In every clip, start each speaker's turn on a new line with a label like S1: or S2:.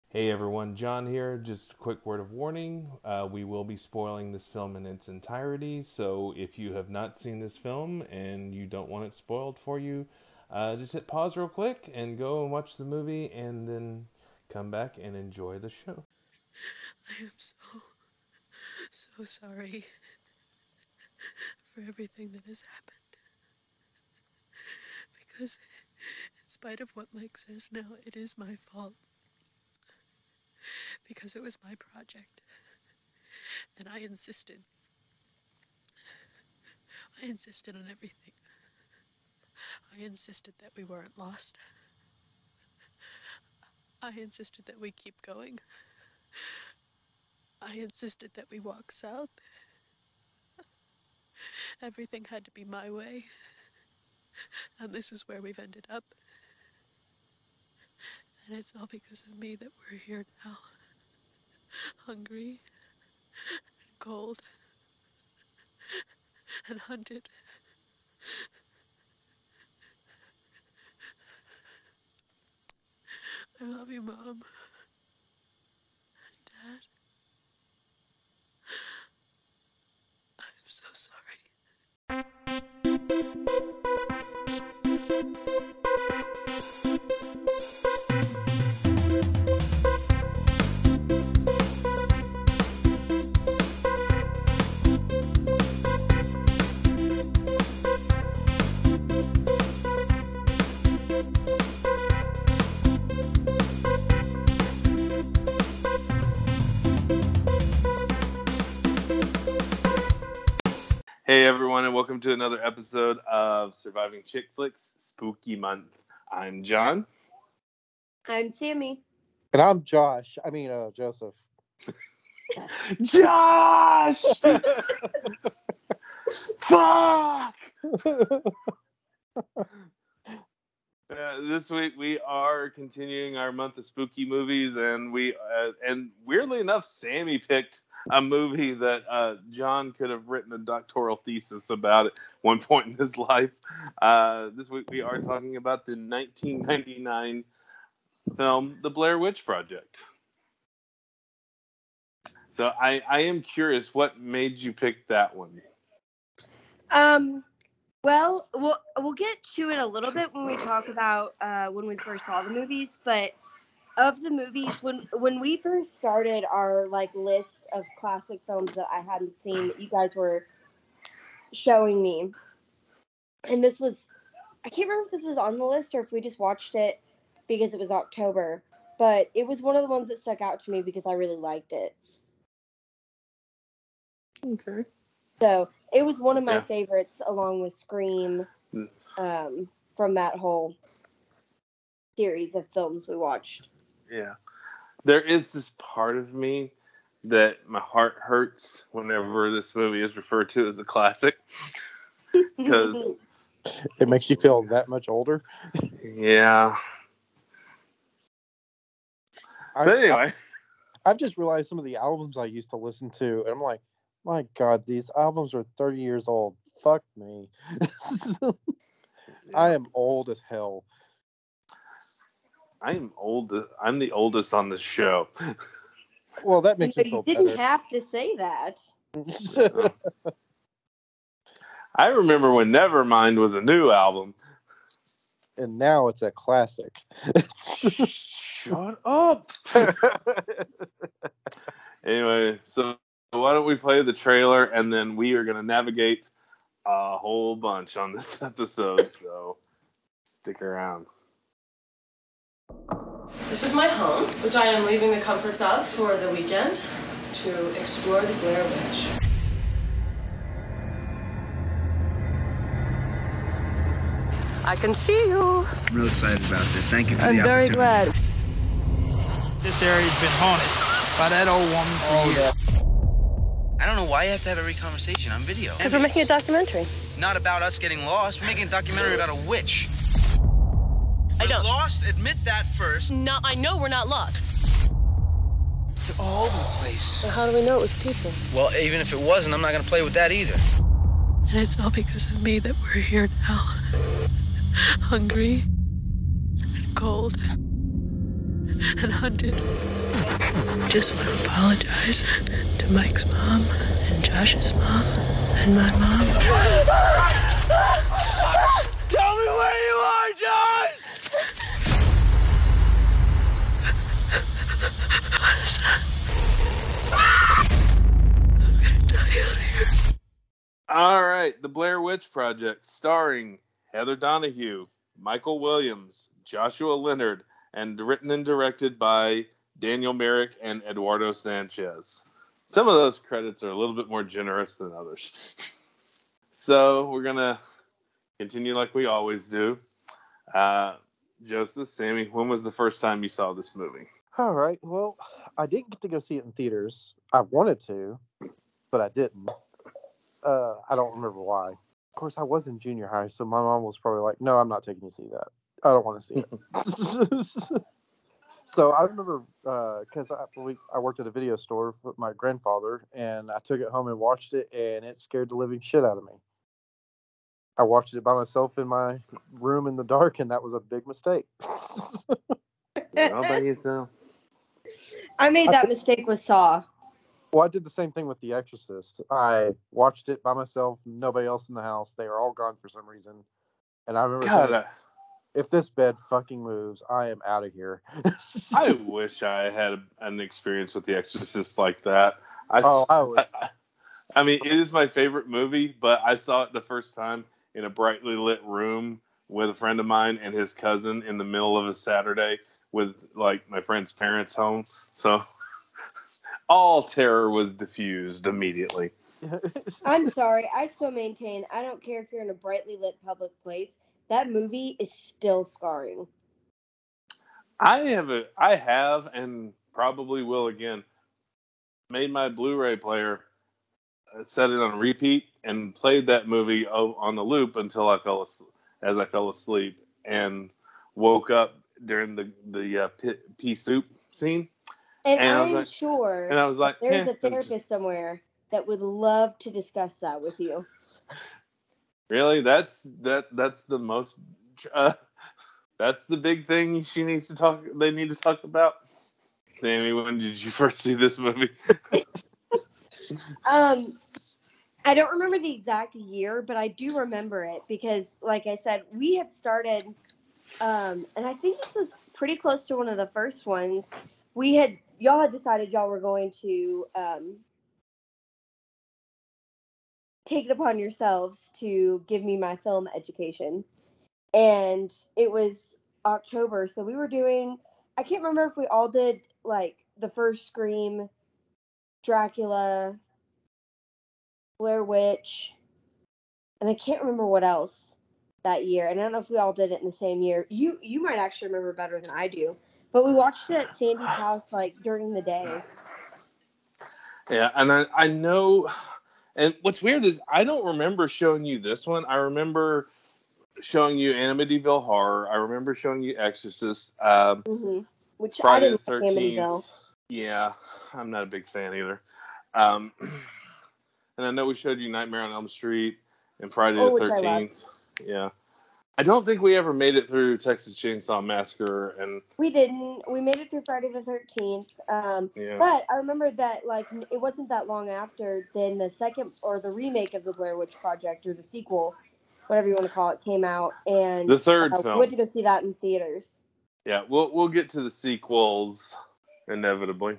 S1: Hey everyone, John here. Just a quick word of warning. We will be spoiling this film in its entirety, so if you have not seen this film and you don't want it spoiled for you, just hit pause real quick and go and watch the movie and then come back and enjoy the show.
S2: I am so sorry for everything that has happened. Because in spite of what Mike says now, it is my fault. Because it was my project. And I insisted. I insisted on everything. I insisted that we weren't lost. I insisted that we keep going. I insisted that we walk south. Everything had to be my way. And this is where we've ended up. And it's all because of me that we're here now. Hungry and cold and hunted. I love you, Mom. Dad. I'm so sorry.
S1: Hey everyone, and welcome to another episode of Surviving Chick Flicks Spooky Month. I'm John.
S3: I'm Sammy.
S4: And I'm Josh. Joseph.
S1: Josh! Fuck! This week we are continuing our month of spooky movies, and weirdly enough, Sammy picked a movie that John could have written a doctoral thesis about at one point in his life. This week we are talking about the 1999 film The Blair Witch Project. So I am curious, what made you pick that one?
S3: Well, we'll get to it a little bit when we talk about when we first saw the movies, but of the movies, when we first started our list of classic films that I hadn't seen that you guys were showing me, and this was, I can't remember if this was on the list or if we just watched it because it was October, but it was one of the ones that stuck out to me because I really liked it.
S4: Okay.
S3: So it was one of my favorites, along with Scream, from that whole series of films we watched.
S1: Yeah. There is this part of me that my heart hurts whenever this movie is referred to as a classic. Because
S4: it makes you feel that much older.
S1: Yeah. But anyway.
S4: I've just realized some of the albums I used to listen to, and I'm like, my God, these albums are 30 years old. Fuck me. I am old as hell.
S1: I'm old. I'm the oldest on the show.
S4: Well, that makes me feel better.
S3: You didn't have to say that.
S1: I remember when Nevermind was a new album.
S4: And now it's a classic.
S1: Shut up! Anyway, so why don't we play the trailer, and then we are going to navigate a whole bunch on this episode, so stick around.
S2: This is my home, which I am leaving the comforts of for the weekend to explore the Blair Witch. I can see you.
S5: I'm real excited about this. Thank you for the opportunity.
S2: I'm very glad.
S6: This area's been haunted by that old woman for years.
S5: I don't know why you have to have every conversation on video.
S2: Because we're making a documentary.
S5: Not about us getting lost. We're making a documentary about a witch.
S2: I don't.
S5: Lost? Admit that first.
S2: No, I know we're not lost.
S5: They're all over the place.
S2: So how do we know it was people?
S5: Well, even if it wasn't, I'm not going to play with that either.
S2: And it's all because of me that we're here now. Hungry and cold and hunted.
S7: just want to apologize to Mike's mom and Josh's mom and my mom.
S6: Tell me where you are, Josh!
S7: I'm gonna die out here.
S1: All right, The Blair Witch Project, starring Heather Donahue, Michael Williams, Joshua Leonard, and written and directed by Daniel Myrick and Eduardo Sanchez. Some of those credits are a little bit more generous than others. So we're going to continue like we always do. Joseph, Sammy, when was the first time you saw this movie?
S4: All right. Well, I didn't get to go see it in theaters. I wanted to, but I didn't. I don't remember why. Of course, I was in junior high, so my mom was probably like, "No, I'm not taking you to see that. I don't want to see it." So I remember because I worked at a video store with my grandfather, and I took it home and watched it, and it scared the living shit out of me. I watched it by myself in my room in the dark, and that was a big mistake.
S1: All by yourself.
S3: I made that mistake with Saw.
S4: Well, I did the same thing with The Exorcist. I watched it by myself, nobody else in the house. They were all gone for some reason. And I remember thinking, if this bed fucking moves, I am out of here.
S1: I wish I had an experience with The Exorcist like that. I mean, it is my favorite movie, but I saw it the first time in a brightly lit room with a friend of mine and his cousin in the middle of a Saturday with, like, my friend's parents home. So all terror was diffused immediately.
S3: I'm sorry. I still maintain, I don't care if you're in a brightly lit public place. That movie is still scarring.
S1: I have and probably will again, made my Blu-ray player, set it on repeat, and played that movie on the loop until I fell asleep and woke up during the pea soup scene.
S3: And I'm sure
S1: and I was like,
S3: there's a therapist somewhere that would love to discuss that with you.
S1: Really? That's the most. That's the big thing she needs to talk. They need to talk about. Sammy, when did you first see this movie?
S3: I don't remember the exact year, but I do remember it because, like I said, we had started, and I think this was pretty close to one of the first ones. Y'all had decided y'all were going to take it upon yourselves to give me my film education. And it was October, so we were doing, I can't remember if we all did, like, the first Scream, Dracula, Blair Witch, and I can't remember what else that year. And I don't know if we all did it in the same year. You might actually remember better than I do. But we watched it at Sandy's house, like, during the day.
S1: Yeah, and I know, and what's weird is I don't remember showing you this one. I remember showing you Amityville Horror. I remember showing you Exorcist.
S3: Which
S1: Friday
S3: I didn't
S1: the 13th. Yeah, I'm not a big fan either. And I know we showed you Nightmare on Elm Street and Friday the 13th. Yeah. I don't think we ever made it through Texas Chainsaw Massacre, and
S3: we didn't. We made it through Friday the 13th. But I remember that, like, it wasn't that long after then the second or the remake of the Blair Witch Project, or the sequel, whatever you want to call it, came out, and
S1: the third film.
S3: We went to go see that in theaters.
S1: Yeah, we'll get to the sequels inevitably.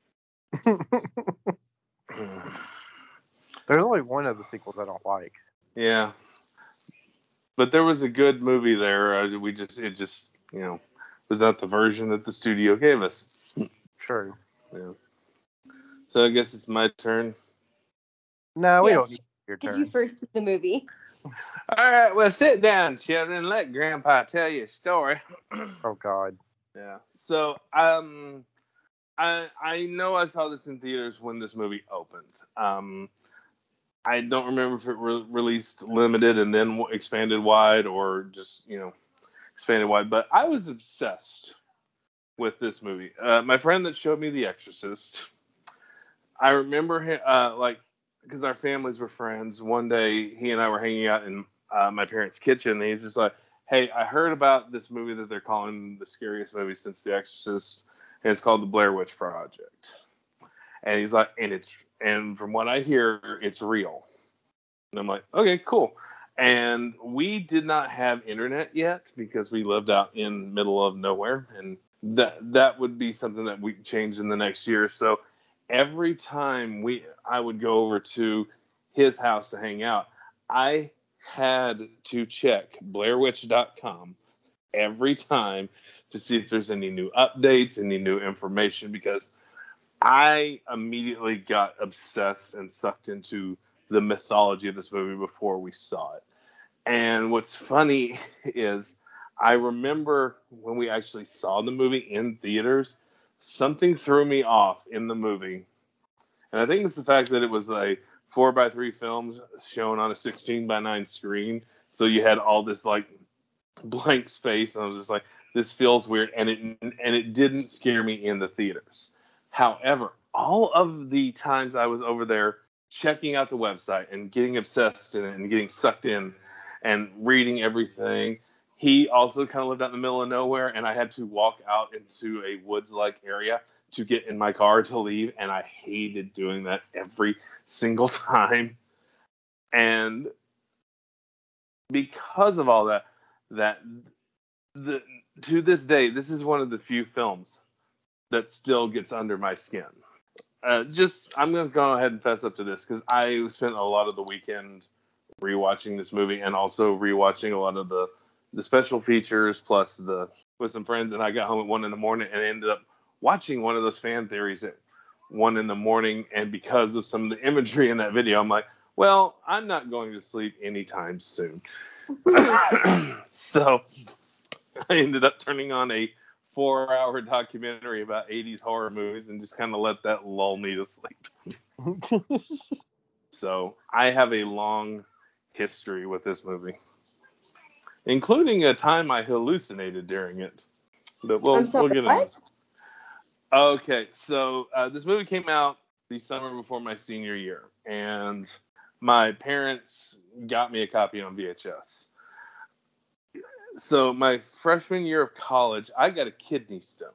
S4: There's only one of the sequels I don't like.
S1: Yeah. But there was a good movie there. It just was not the version that the studio gave us.
S4: True.
S1: Yeah. So I guess it's my turn.
S4: No, we don't need your turn.
S3: Did you first see the movie?
S1: All right, well, sit down, children. Let Grandpa tell you a story.
S4: Oh, God.
S1: Yeah. So, I know I saw this in theaters when this movie opened. I don't remember if it released limited and then expanded wide, or just, expanded wide. But I was obsessed with this movie. My friend that showed me The Exorcist, I remember him, because our families were friends. One day, he and I were hanging out in my parents' kitchen, and he's just like, "Hey, I heard about this movie that they're calling the scariest movie since The Exorcist, and it's called The Blair Witch Project. And he's like, and from what I hear, it's real. And I'm like, okay, cool. And we did not have internet yet because we lived out in middle of nowhere, and that would be something that we changed in the next year. So every time I would go over to his house to hang out, I had to check BlairWitch.com every time to see if there's any new updates, any new information, because I immediately got obsessed and sucked into the mythology of this movie before we saw it. And what's funny is I remember when we actually saw the movie in theaters, something threw me off in the movie. And I think it's the fact that it was a 4:3 film shown on a 16:9 screen. So you had all this like blank space, and I was just like, this feels weird. And it didn't scare me in the theaters. However, all of the times I was over there checking out the website and getting obsessed in it and getting sucked in and reading everything, he also kind of lived out in the middle of nowhere, and I had to walk out into a woods-like area to get in my car to leave, and I hated doing that every single time. And because of all that to this day, this is one of the few films that still gets under my skin. I'm going to go ahead and fess up to this because I spent a lot of the weekend rewatching this movie and also rewatching a lot of the special features plus with some friends. And I got home at 1 a.m. and ended up watching one of those fan theories at 1 a.m. And because of some of the imagery in that video, I'm like, well, I'm not going to sleep anytime soon. So I ended up turning on a 4-hour documentary about 80s horror movies and just kind of let that lull me to sleep. So I have a long history with this movie, including a time I hallucinated during it. But we'll get into it. Okay, so this movie came out the summer before my senior year, and my parents got me a copy on VHS. So my freshman year of college, I got a kidney stone.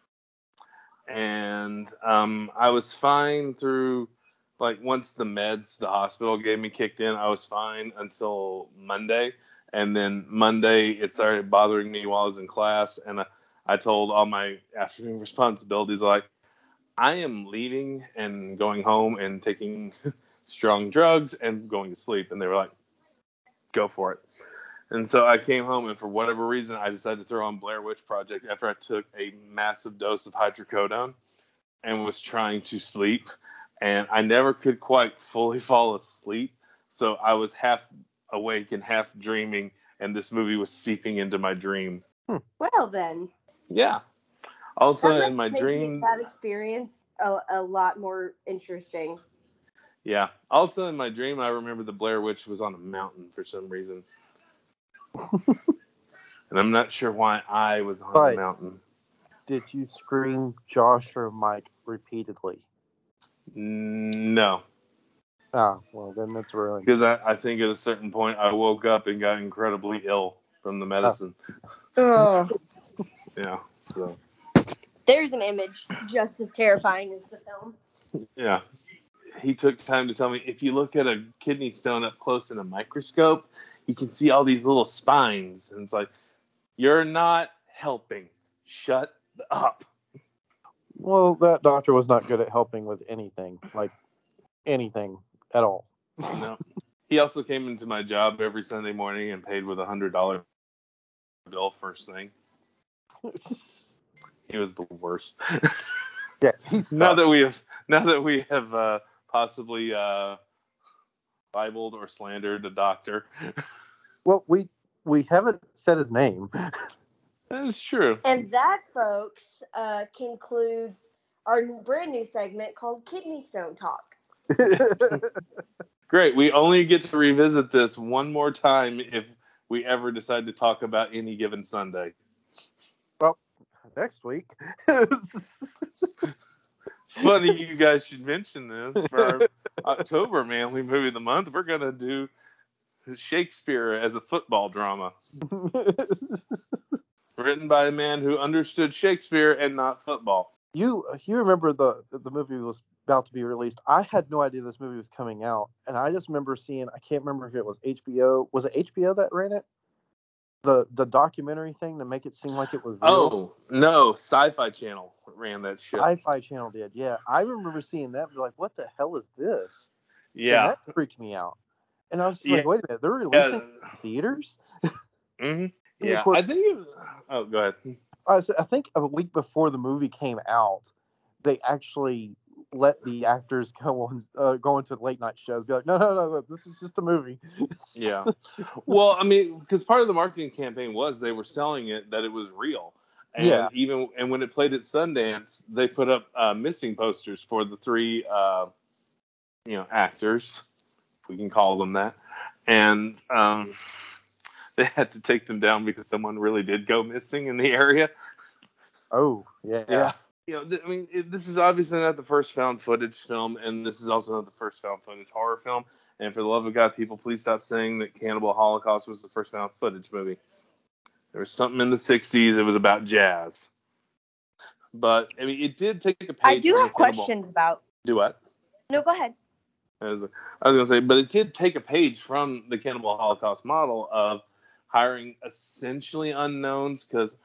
S1: And I was fine through, like, once the meds the hospital gave me kicked in, I was fine until Monday. And then Monday, it started bothering me while I was in class. And I told all my afternoon responsibilities, like, I am leaving and going home and taking strong drugs and going to sleep. And they were like, go for it. And so I came home, and for whatever reason, I decided to throw on Blair Witch Project after I took a massive dose of hydrocodone and was trying to sleep. And I never could quite fully fall asleep. So I was half awake and half dreaming, and this movie was seeping into my dream.
S3: Well, then.
S1: Yeah. Also,
S3: that
S1: in my dream...
S3: that experience a lot more interesting.
S1: Yeah. Also, in my dream, I remember the Blair Witch was on a mountain for some reason. And I'm not sure why I was on the mountain.
S4: Did you scream Josh or Mike repeatedly?
S1: No.
S4: Ah, well, then that's ruined.
S1: Because I think at a certain point I woke up and got incredibly ill from the medicine.
S3: Oh.
S1: Yeah, so.
S3: There's an image just as terrifying as the film.
S1: Yeah. He took time to tell me, if you look at a kidney stone up close in a microscope, you can see all these little spines. And it's like, you're not helping. Shut up.
S4: Well, that doctor was not good at helping with anything. Like, anything at all.
S1: No. He also came into my job every Sunday morning and paid with $100 bill first thing. He was the worst.
S4: Yeah.
S1: Now that we have possibly libeled or slandered a doctor.
S4: Well, we haven't said his name.
S1: That is true.
S3: And that, folks, concludes our brand new segment called Kidney Stone Talk.
S1: Great. We only get to revisit this one more time if we ever decide to talk about any given Sunday.
S4: Well, next week.
S1: Funny you guys should mention this. For our October Manly Movie of the Month, we're going to do Shakespeare as a football drama. Written by a man who understood Shakespeare and not football.
S4: You remember the movie was about to be released. I had no idea this movie was coming out, and I just remember seeing. I can't remember if it was HBO. Was it HBO that ran it? The documentary thing to make it seem like it was real.
S1: Oh no, Sci-Fi Channel ran that shit.
S4: Sci-Fi Channel did. Yeah, I remember seeing that. And be like, what the hell is this?
S1: Yeah,
S4: and that freaked me out. And I was just like, wait a minute, they're releasing it in theaters?
S1: Mm-hmm.
S4: And
S1: Yeah,
S4: of course,
S1: I think. Oh, go ahead.
S4: I think a week before the movie came out, they actually let the actors go into late night shows. Be like, no, this is just a movie.
S1: Yeah. Well, I mean, because part of the marketing campaign was they were selling it that it was real, and
S4: Yeah.
S1: and when it played at Sundance, they put up missing posters for the three, actors, if we can call them that, and they had to take them down because someone really did go missing in the area.
S4: Oh, yeah.
S1: This is obviously not the first found footage film, and this is also not the first found footage horror film. And for the love of God, people, please stop saying that Cannibal Holocaust was the first found footage movie. There was something in the 60s. It was about jazz. But, I mean, it did take a page
S3: I do
S1: from
S3: have
S1: the Cannibal.
S3: questions about.
S1: Do what?
S3: No, go ahead.
S1: I was going to say, but it did take a page from the Cannibal Holocaust model of hiring essentially unknowns, because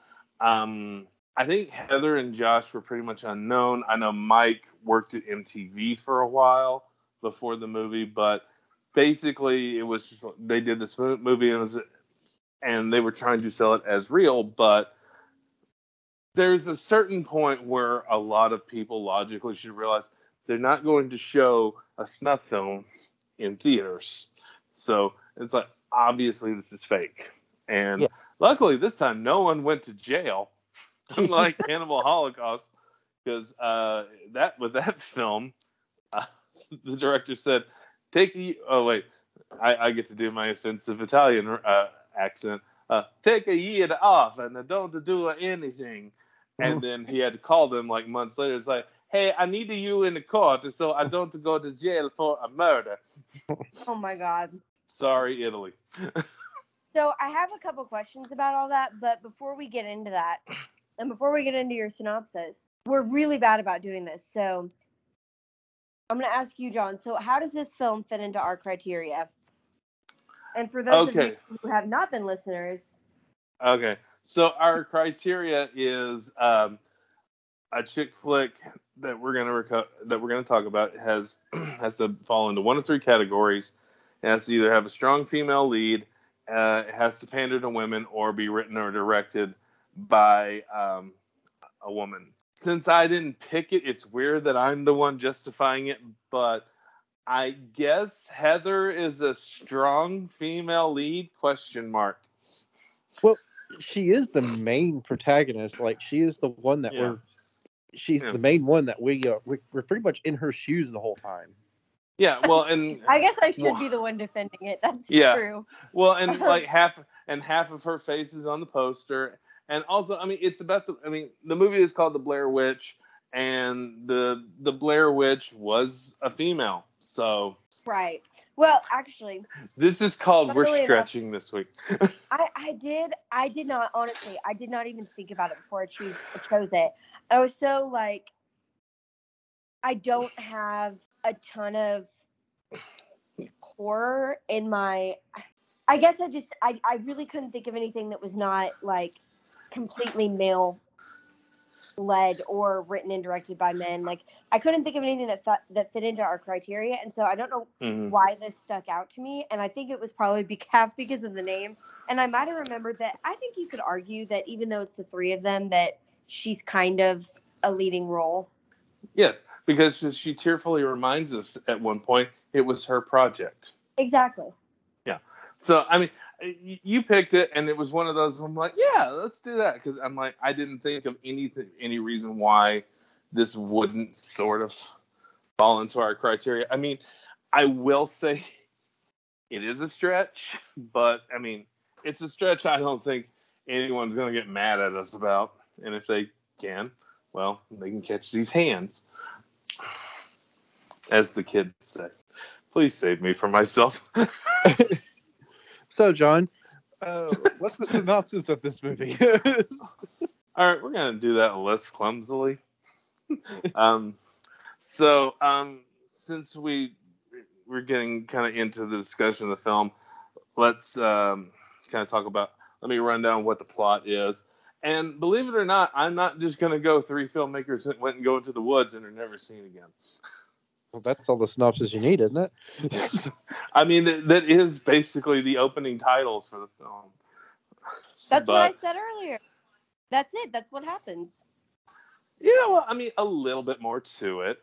S1: I think Heather and Josh were pretty much unknown. I know Mike worked at MTV for a while before the movie, but basically it was just they did this movie and they were trying to sell it as real, but there's a certain point where a lot of people logically should realize they're not going to show a snuff film in theaters. So it's like, obviously this is fake. And luckily this time no one went to jail, unlike Cannibal Holocaust, because with that film, the director said, I get to do my offensive Italian accent. Take a year off and don't do anything. And then he had to call them like months later. It's like, hey, I need you in the court so I don't go to jail for a murder.
S3: Oh my God.
S1: Sorry, Italy.
S3: So I have a couple questions about all that, but before we get into that, and before we get into your synopsis, we're really bad about doing this. So I'm going to ask you, John. So how does this film fit into our criteria? And for those of you who have not been listeners.
S1: Okay. So our criteria is a chick flick that we're going to talk about has to fall into one of three categories. It has to either have a strong female lead, it has to pander to women, or be written or directed by a woman. Since I didn't pick it, it's weird that I'm the one justifying it, but I guess Heather is a strong female lead, ?
S4: Well, she is the main protagonist. Like, she is the one that she's the main one that we're pretty much in her shoes the whole time.
S1: Yeah, well, and
S3: I guess I should be the one defending it. That's true.
S1: Well, and like half of her face is on the poster. And also, I mean, it's about the movie is called The Blair Witch, and the Blair Witch was a female. So
S3: right. Well, actually,
S1: this is called We're Stretching this week.
S3: I did not, honestly, I did not even think about it before I chose it. I was so like, I don't have a ton of horror in my, I guess I really couldn't think of anything that was not like completely male led or written and directed by men. Like, I couldn't think of anything that fit into our criteria, and so I don't know why this stuck out to me. And I think it was probably half because of the name. And I might have remembered that. I think you could argue that even though it's the three of them, that she's kind of a leading role.
S1: Yes, because she tearfully reminds us at one point it was her project.
S3: Exactly.
S1: Yeah. So, I mean, you picked it, and it was one of those, I'm like, yeah, let's do that. Because I'm like, I didn't think of any reason why this wouldn't sort of fall into our criteria. I mean, I will say it is a stretch, but, I mean, it's a stretch I don't think anyone's going to get mad at us about. And if they can, well, they can catch these hands, as the kids say. Please save me from myself.
S4: So, John, what's the synopsis of this movie?
S1: All right, we're going to do that less clumsily. Since we're getting kind of into the discussion of the film, let's kind of talk about. Let me run down what the plot is. And believe it or not, I'm not just going to go 3 filmmakers that went and go into the woods and are never seen again.
S4: Well, that's all the synopsis you need, isn't it?
S1: I mean, that is basically the opening titles for the film.
S3: That's what I said earlier. That's it. That's what happens.
S1: Yeah, well, I mean, a little bit more to it.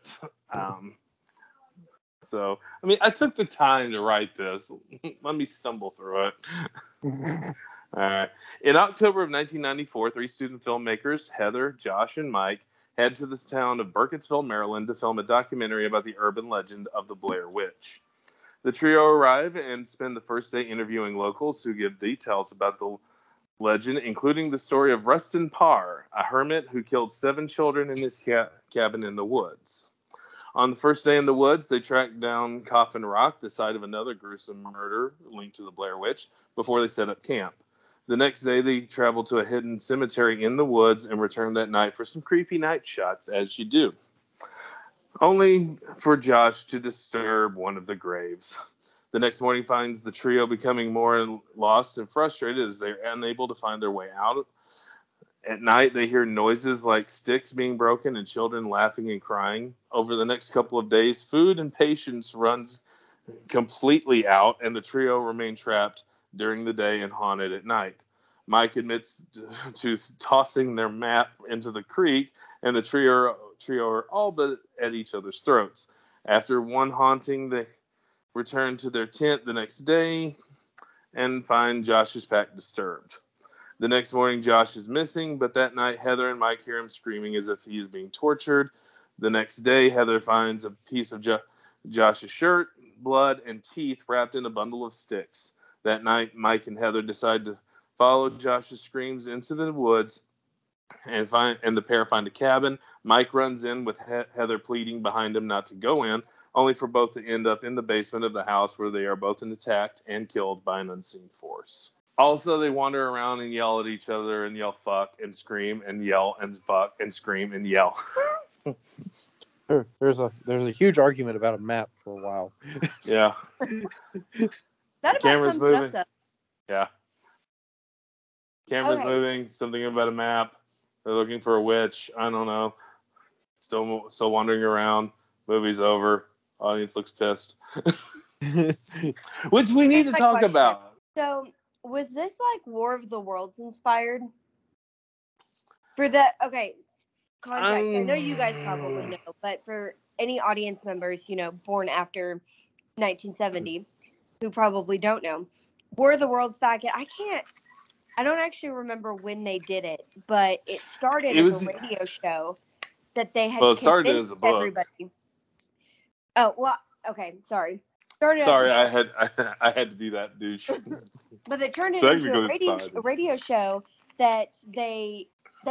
S1: So, I mean, I took the time to write this. Let me stumble through it. All right. In October of 1994, 3 student filmmakers, Heather, Josh, and Mike, head to the town of Burkittsville, Maryland, to film a documentary about the urban legend of the Blair Witch. The trio arrive and spend the first day interviewing locals who give details about the legend, including the story of Rustin Parr, a hermit who killed 7 children in his cabin in the woods. On the first day in the woods, they track down Coffin Rock, the site of another gruesome murder linked to the Blair Witch, before they set up camp. The next day, they travel to a hidden cemetery in the woods and return that night for some creepy night shots, as you do. Only for Josh to disturb one of the graves. The next morning finds the trio becoming more lost and frustrated as they're unable to find their way out. At night, they hear noises like sticks being broken and children laughing and crying. Over the next couple of days, food and patience runs completely out, and the trio remain trapped during the day and haunted at night. Mike admits to tossing their map into the creek, and the trio are all but at each other's throats. After one haunting, they return to their tent the next day and find Josh's pack disturbed. The next morning, Josh is missing, but that night, Heather and Mike hear him screaming as if he is being tortured. The next day, Heather finds a piece of Josh's shirt, blood, and teeth wrapped in a bundle of sticks. That night, Mike and Heather decide to follow Josh's screams into the woods and the pair find a cabin. Mike runs in with Heather pleading behind him not to go in, only for both to end up in the basement of the house where they are both attacked and killed by an unseen force. Also, they wander around and yell at each other and yell fuck and scream and yell and fuck and scream and yell.
S4: There's a huge argument about a map for a while.
S1: Yeah.
S3: That
S1: Camera's moving.
S3: Stuff,
S1: yeah. Camera's moving. Something about a map. They're looking for a witch. I don't know. Still wandering around. Movie's over. Audience looks pissed. Which we need to talk about.
S3: So, was this like War of the Worlds inspired? For the context, I know you guys probably know, but for any audience members, born after 1970, who probably don't know, War of the Worlds I don't actually remember when they did it, but it started as a radio show that they had
S1: it started as a book.
S3: Everybody. Oh, well, okay, sorry.
S1: Sorry, I had to do that, douche.
S3: But they turned it into a radio show that they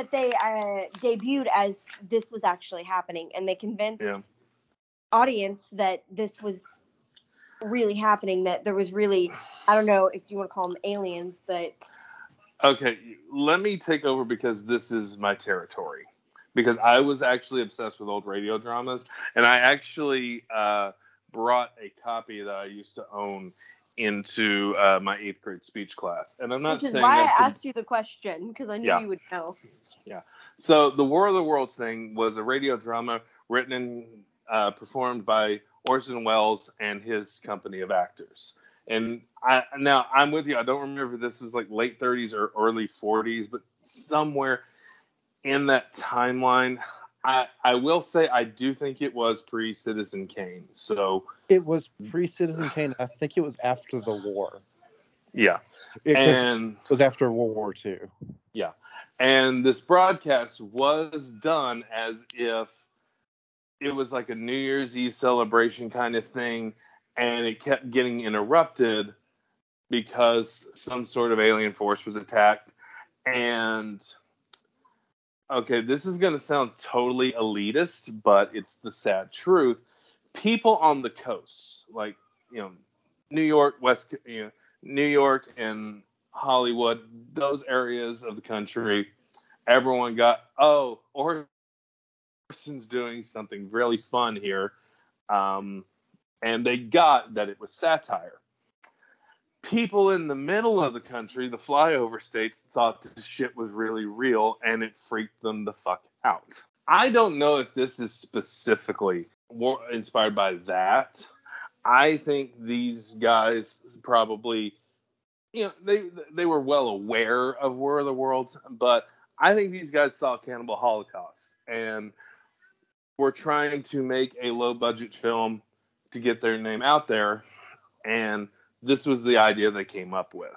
S3: debuted as this was actually happening, and they convinced audience that this was really happening, that there was really, I don't know if you want to call them aliens, but...
S1: Okay, let me take over because this is my territory. Because I was actually obsessed with old radio dramas, and I actually brought a copy that I used to own into my 8th grade speech class. And I'm not saying that... Which is
S3: why I asked you the question, because I knew you would know.
S1: Yeah. So the War of the Worlds thing was a radio drama written and performed by Orson Welles and his company of actors. And now I'm with you. I don't remember if this was like late 30s or early 40s, but somewhere in that timeline, I will say I do think it was pre-Citizen Kane. So
S4: it was pre-Citizen Kane. I think it was after the war.
S1: Yeah.
S4: It was after World War II.
S1: Yeah. And this broadcast was done as if it was like a New Year's Eve celebration kind of thing. And it kept getting interrupted because some sort of alien force was attacked. And, okay, this is going to sound totally elitist, but it's the sad truth. People on the coast, like, New York, New York and Hollywood, those areas of the country, everyone got, Orson person's doing something really fun here. And they got that it was satire. People in the middle of the country, the flyover states, thought this shit was really real, and it freaked them the fuck out. I don't know if this is specifically more inspired by that. I think these guys probably, they were well aware of War of the Worlds, but I think these guys saw Cannibal Holocaust and were trying to make a low-budget film to get their name out there, and this was the idea they came up with,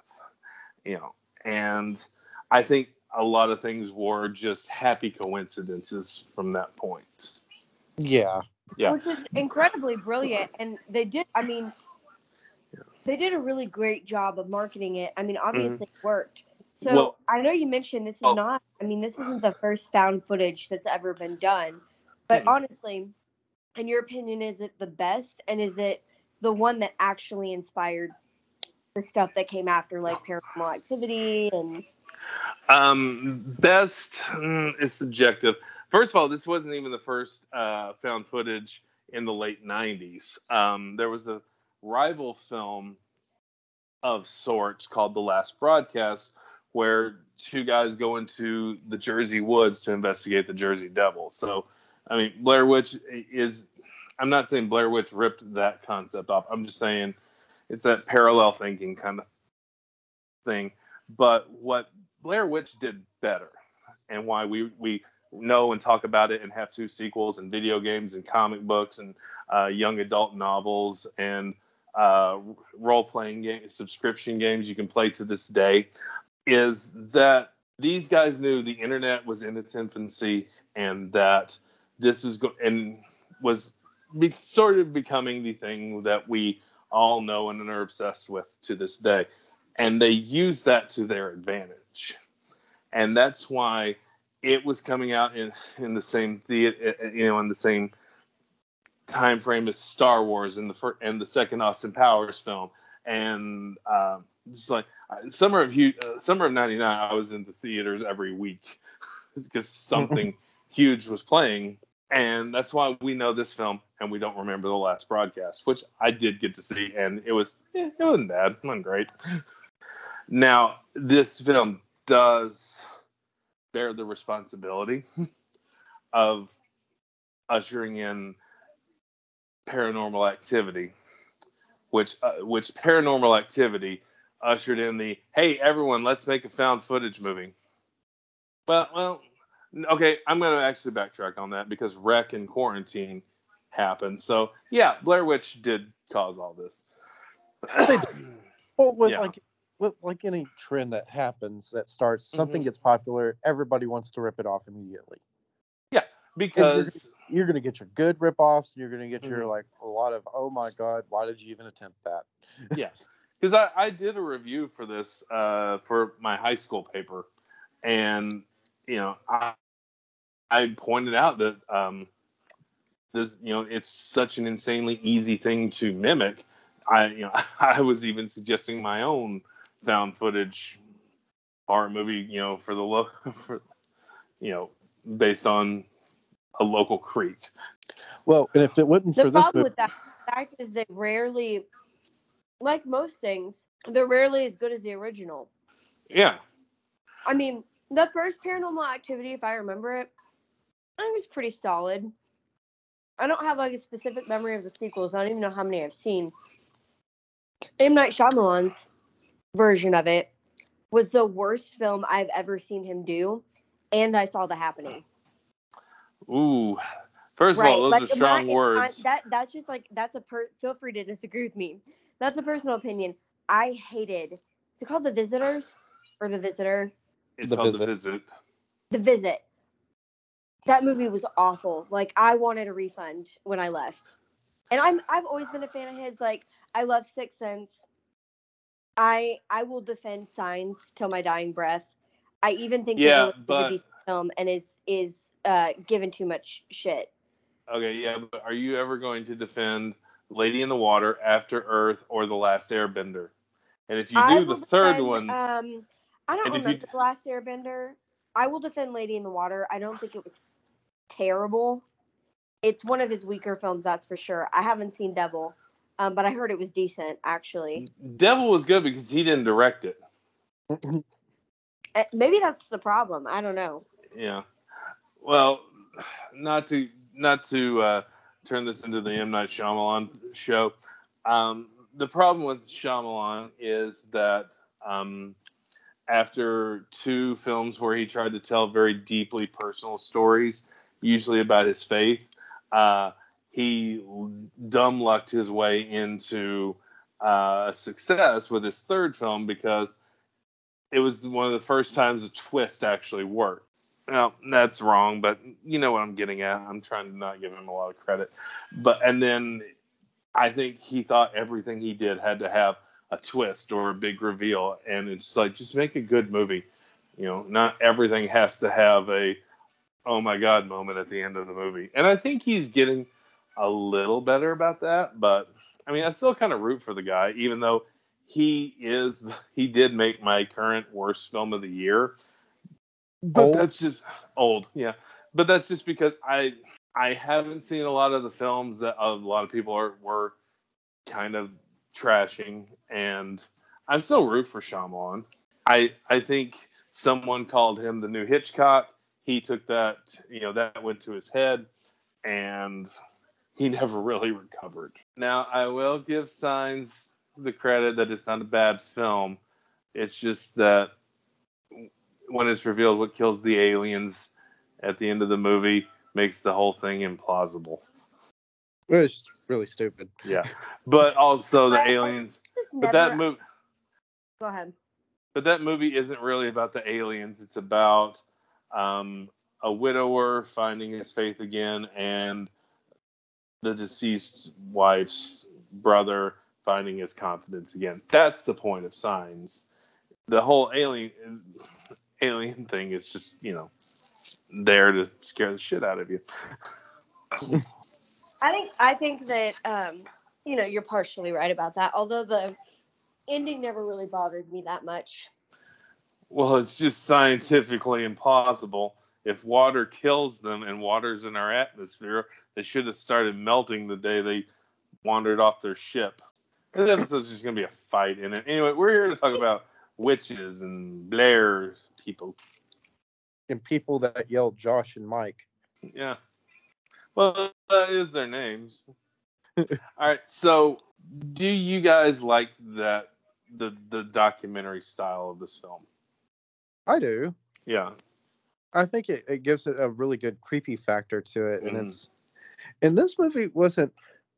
S1: and I think a lot of things were just happy coincidences from that point.
S4: Yeah.
S3: Which was incredibly brilliant, and they did a really great job of marketing it. I mean, obviously it worked. So
S1: Well,
S3: I know you mentioned this is this isn't the first found footage that's ever been done, but honestly, in your opinion, is it the best, and is it the one that actually inspired the stuff that came after, like Paranormal Activity and?
S1: Best is subjective. First of all, this wasn't even the first found footage in the late 90s. There was a rival film of sorts called The Last Broadcast, where two guys go into the Jersey woods to investigate the Jersey Devil. So, I mean, Blair Witch is... I'm not saying Blair Witch ripped that concept off. I'm just saying it's that parallel thinking kind of thing. But what Blair Witch did better, and why we know and talk about it and have 2 sequels and video games and comic books and young adult novels and role-playing games, subscription games you can play to this day, is that these guys knew the internet was in its infancy and that this was sort of becoming the thing that we all know and are obsessed with to this day. And they used that to their advantage. And that's why it was coming out in the same theater, in the same time frame as Star Wars and the second Austin Powers film. And just like summer of '99, I was in the theaters every week because something huge was playing. And that's why we know this film and we don't remember The Last Broadcast, which I did get to see, and it wasn't bad. It wasn't great. Now, this film does bear the responsibility of ushering in Paranormal Activity, which Paranormal Activity ushered in the, hey, everyone, let's make a found footage movie. Well, okay, I'm going to actually backtrack on that because Wreck and Quarantine happened. So, yeah, Blair Witch did cause all this.
S4: Well, with any trend that happens, that starts, something gets popular, everybody wants to rip it off immediately.
S1: Yeah, because
S4: you're going to get your good rip-offs, you're going to get your, like, a lot of, oh my God, why did you even attempt that?
S1: Yes, because I did a review for this for my high school paper, and I pointed out that this, it's such an insanely easy thing to mimic. I was even suggesting my own found footage horror movie, based on a local creek.
S4: Well, and if it wasn't for this,
S3: the problem with that fact is they rarely, like most things, they're rarely as good as the original.
S1: Yeah.
S3: I mean, the first Paranormal Activity, if I remember it, I think it was pretty solid. I don't have like a specific memory of the sequels. I don't even know how many I've seen. M. Night Shyamalan's version of it was the worst film I've ever seen him do, and I saw The Happening.
S1: Ooh. First of all, those are strong words.
S3: That's just like, feel free to disagree with me. That's a personal opinion. I hated, is it called The Visitors? Or The Visitor?
S1: It's called The Visit.
S3: The Visit. That movie was awful. Like, I wanted a refund when I left. And I've always been a fan of his. Like, I love Sixth Sense. I will defend Signs till my dying breath. I even think that it's a decent film and is given too much shit.
S1: Okay, yeah, but are you ever going to defend Lady in the Water, After Earth, or The Last Airbender? And if you do the third one...
S3: I don't remember The Last Airbender. I will defend Lady in the Water. I don't think it was terrible. It's one of his weaker films, that's for sure. I haven't seen Devil, but I heard it was decent, actually.
S1: Devil was good because he didn't direct it.
S3: Maybe that's the problem. I don't know.
S1: Yeah. Well, not to turn this into the M. Night Shyamalan show. The problem with Shyamalan is that after 2 films where he tried to tell very deeply personal stories, usually about his faith, he dumb lucked his way into success with his 3rd film because it was one of the first times a twist actually worked. Now, that's wrong, but you know what I'm getting at. I'm trying to not give him a lot of credit. And then I think he thought everything he did had to have a twist or a big reveal. And it's like, just make a good movie. You know, not everything has to have a, oh my God moment at the end of the movie. And I think he's getting a little better about that. But, I mean, I still kind of root for the guy, even though he did make my current worst film of the year. But that's just old, yeah. But that's just because I haven't seen a lot of the films that a lot of people were kind of trashing, and I still root for Shyamalan. I think someone called him the new Hitchcock. He took that, that went to his head, and he never really recovered. Now, I will give Signs the credit that it's not a bad film. It's just that when it's revealed what kills the aliens at the end of the movie makes the whole thing implausible.
S4: It's just really stupid.
S1: Yeah. But also the aliens. But that movie.
S3: Go ahead.
S1: But that movie isn't really about the aliens. It's about a widower finding his faith again and the deceased wife's brother finding his confidence again. That's the point of Signs. The whole alien thing is just, there to scare the shit out of you.
S3: I think that you're partially right about that, although the ending never really bothered me that much.
S1: Well, it's just scientifically impossible. If water kills them and water's in our atmosphere, they should have started melting the day they wandered off their ship. This episode's just going to be a fight in it. Anyway, we're here to talk about witches and Blair people.
S4: And people that yelled Josh and Mike.
S1: Yeah. Well, that is their names. All right. So, do you guys like the documentary style of this film?
S4: I do.
S1: Yeah.
S4: I think it gives it a really good creepy factor to it. And this movie wasn't,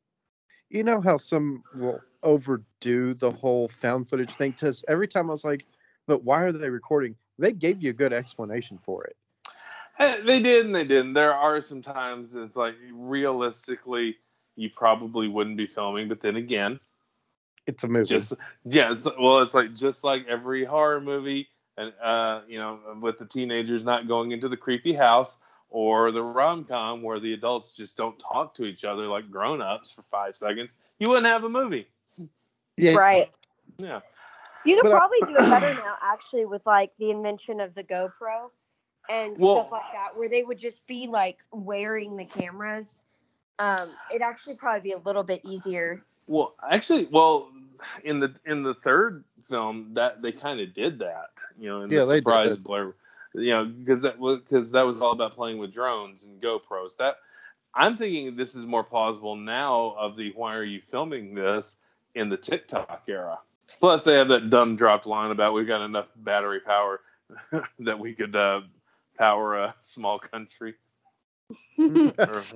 S4: how some will overdo the whole found footage thing. Because every time I was like, but why are they recording? They gave you a good explanation for it.
S1: They did and they didn't. There are some times it's like, realistically, you probably wouldn't be filming. But then again,
S4: it's a movie.
S1: It's like just like every horror movie, and with the teenagers not going into the creepy house, or the rom-com where the adults just don't talk to each other like grown-ups for 5 seconds, you wouldn't have a movie.
S4: Yeah.
S3: Right.
S1: Yeah.
S3: You could probably do it better now, actually, with like the invention of the GoPro and stuff like that, where they would just be like wearing the cameras. It'd actually probably be a little bit easier.
S1: Well, in the 3rd film, that they kind of did that, the surprise blur, because that was all about playing with drones and GoPros. That I'm thinking this is more plausible now of the why are you filming this in the TikTok era. Plus, they have that dumb dropped line about we've got enough battery power that we could power a small country.
S3: To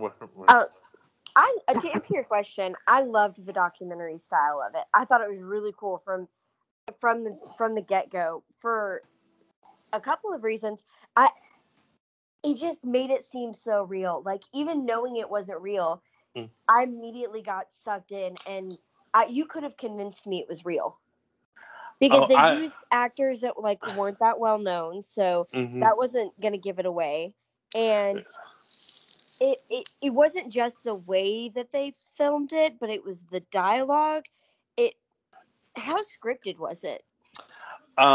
S3: answer your question, I loved the documentary style of it. I thought it was really cool from the get-go for a couple of reasons. It just made it seem so real. Like, even knowing it wasn't real, I immediately got sucked in, and you could have convinced me it was real. Because they used actors that weren't that well known, so that wasn't going to give it away. And it wasn't just the way that they filmed it, but it was the dialogue. How scripted was it?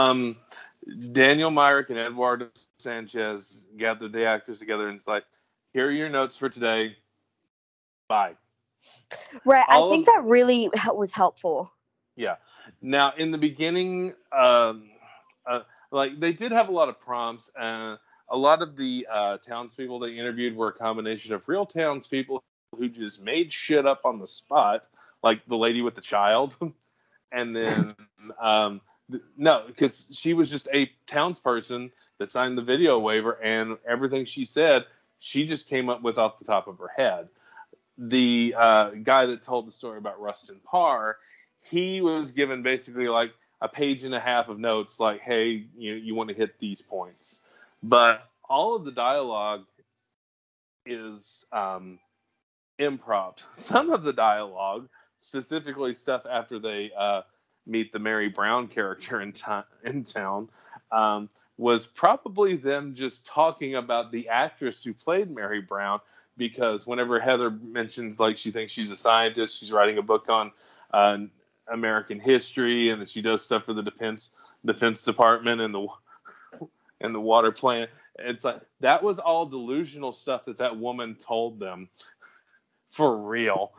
S1: Daniel Myrick and Eduardo Sanchez gathered the actors together, and it's like, here are your notes for today. Bye.
S3: Right. I
S1: All
S3: think
S1: of-
S3: that really was helpful.
S1: Yeah. Now, in the beginning, like they did have a lot of prompts, and a lot of the townspeople they interviewed were a combination of real townspeople who just made shit up on the spot, like the lady with the child, and then no, because she was just a townsperson that signed the video waiver, and everything she said, she just came up with off the top of her head. The guy that told the story about Rustin Parr, he was given basically like a page and a half of notes, like, hey, you want to hit these points. But all of the dialogue is improv. Some of the dialogue, specifically stuff after they meet the Mary Brown character in town, was probably them just talking about the actress who played Mary Brown, because whenever Heather mentions like she thinks she's a scientist, she's writing a book on American history, and that she does stuff for the defense department and the water plant. It's like that was all delusional stuff that woman told them for real.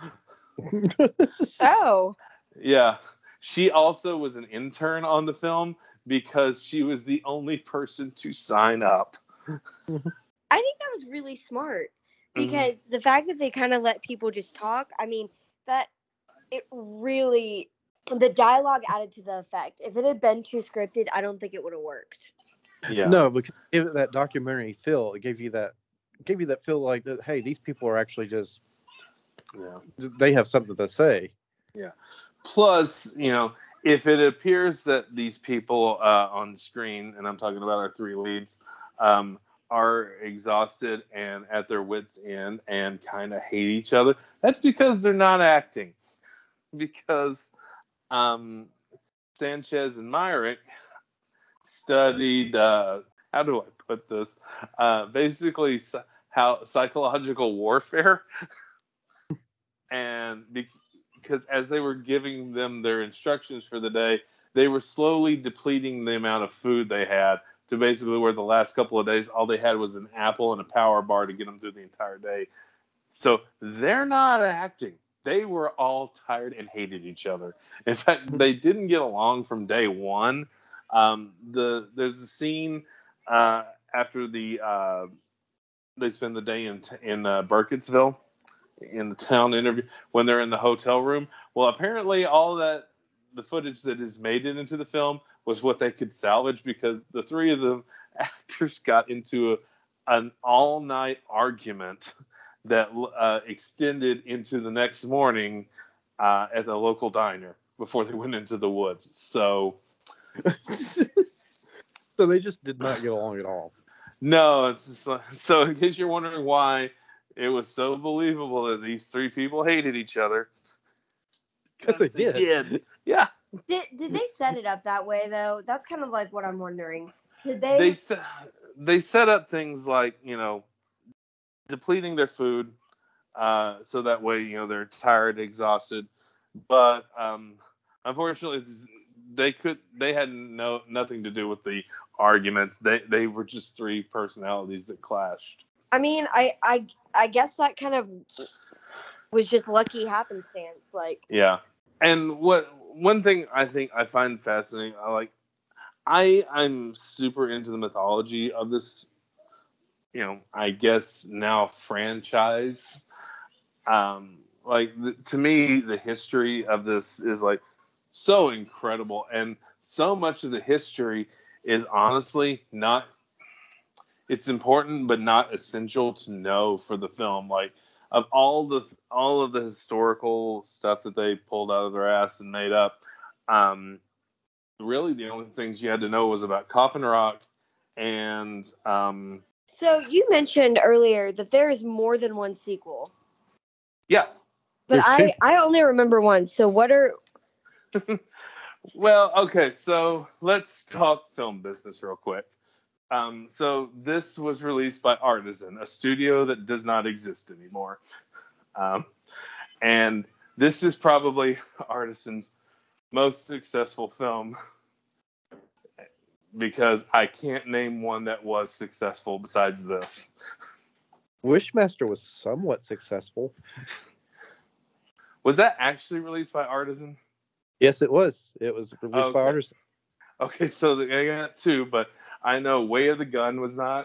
S3: Oh.
S1: Yeah. She also was an intern on the film because she was the only person to sign up.
S3: I think that was really smart, because the fact that they kind of let people just talk, I mean, that it really, the dialogue added to the effect. If it had been too scripted, I don't think it would have worked.
S1: Yeah.
S4: No, because it gave it that documentary feel. It gave you that feel like that. Hey, these people are actually just.
S1: Yeah.
S4: They have something to say.
S1: Yeah. Plus, if it appears that these people on screen, and I'm talking about our three leads, are exhausted and at their wits' end and kind of hate each other, that's because they're not acting. Because Sanchez and Myrick studied, how do I put this? Basically, how psychological warfare. And because as they were giving them their instructions for the day, they were slowly depleting the amount of food they had to basically where the last couple of days, all they had was an apple and a power bar to get them through the entire day. So they're not acting. They were all tired and hated each other. In fact, they didn't get along from day one. There's a scene after they spend the day in Burkittsville, in the town interview, when they're in the hotel room. Well, apparently all that the footage that is made it into the film was what they could salvage, because the three of the actors got into an all-night argument that extended into the next morning at the local diner before they went into the woods. So
S4: they just did not get along at all.
S1: No, it's just like, so in case you're wondering why it was so believable that these three people hated each other.
S4: Because they did.
S1: Yeah.
S3: Did they set it up that way, though? That's kind of like what I'm wondering. Did they?
S1: They set up things like, depleting their food, so that way, they're tired, exhausted. But unfortunately, they had nothing to do with the arguments. They were just three personalities that clashed.
S3: I mean, I guess that kind of was just lucky happenstance. Like,
S1: yeah. And one thing I think I find fascinating, I'm super into the mythology of this, I guess now franchise. To me, the history of this is like so incredible, and so much of the history is honestly not. It's important, but not essential to know for the film. Like, of all of the historical stuff that they pulled out of their ass and made up, really the only things you had to know was about Coffin Rock and.
S3: So you mentioned earlier that there is more than one sequel.
S1: Yeah.
S3: But I only remember one. So what are?
S1: Well, okay. So let's talk film business real quick. So this was released by Artisan, a studio that does not exist anymore. And this is probably Artisan's most successful film, because I can't name one that was successful besides this.
S4: Wishmaster was somewhat successful.
S1: Was that actually released by Artisan?
S4: Yes, it was. It was released by
S1: Okay.
S4: Artisan.
S1: Okay, so I got two, but I know Way of the Gun was not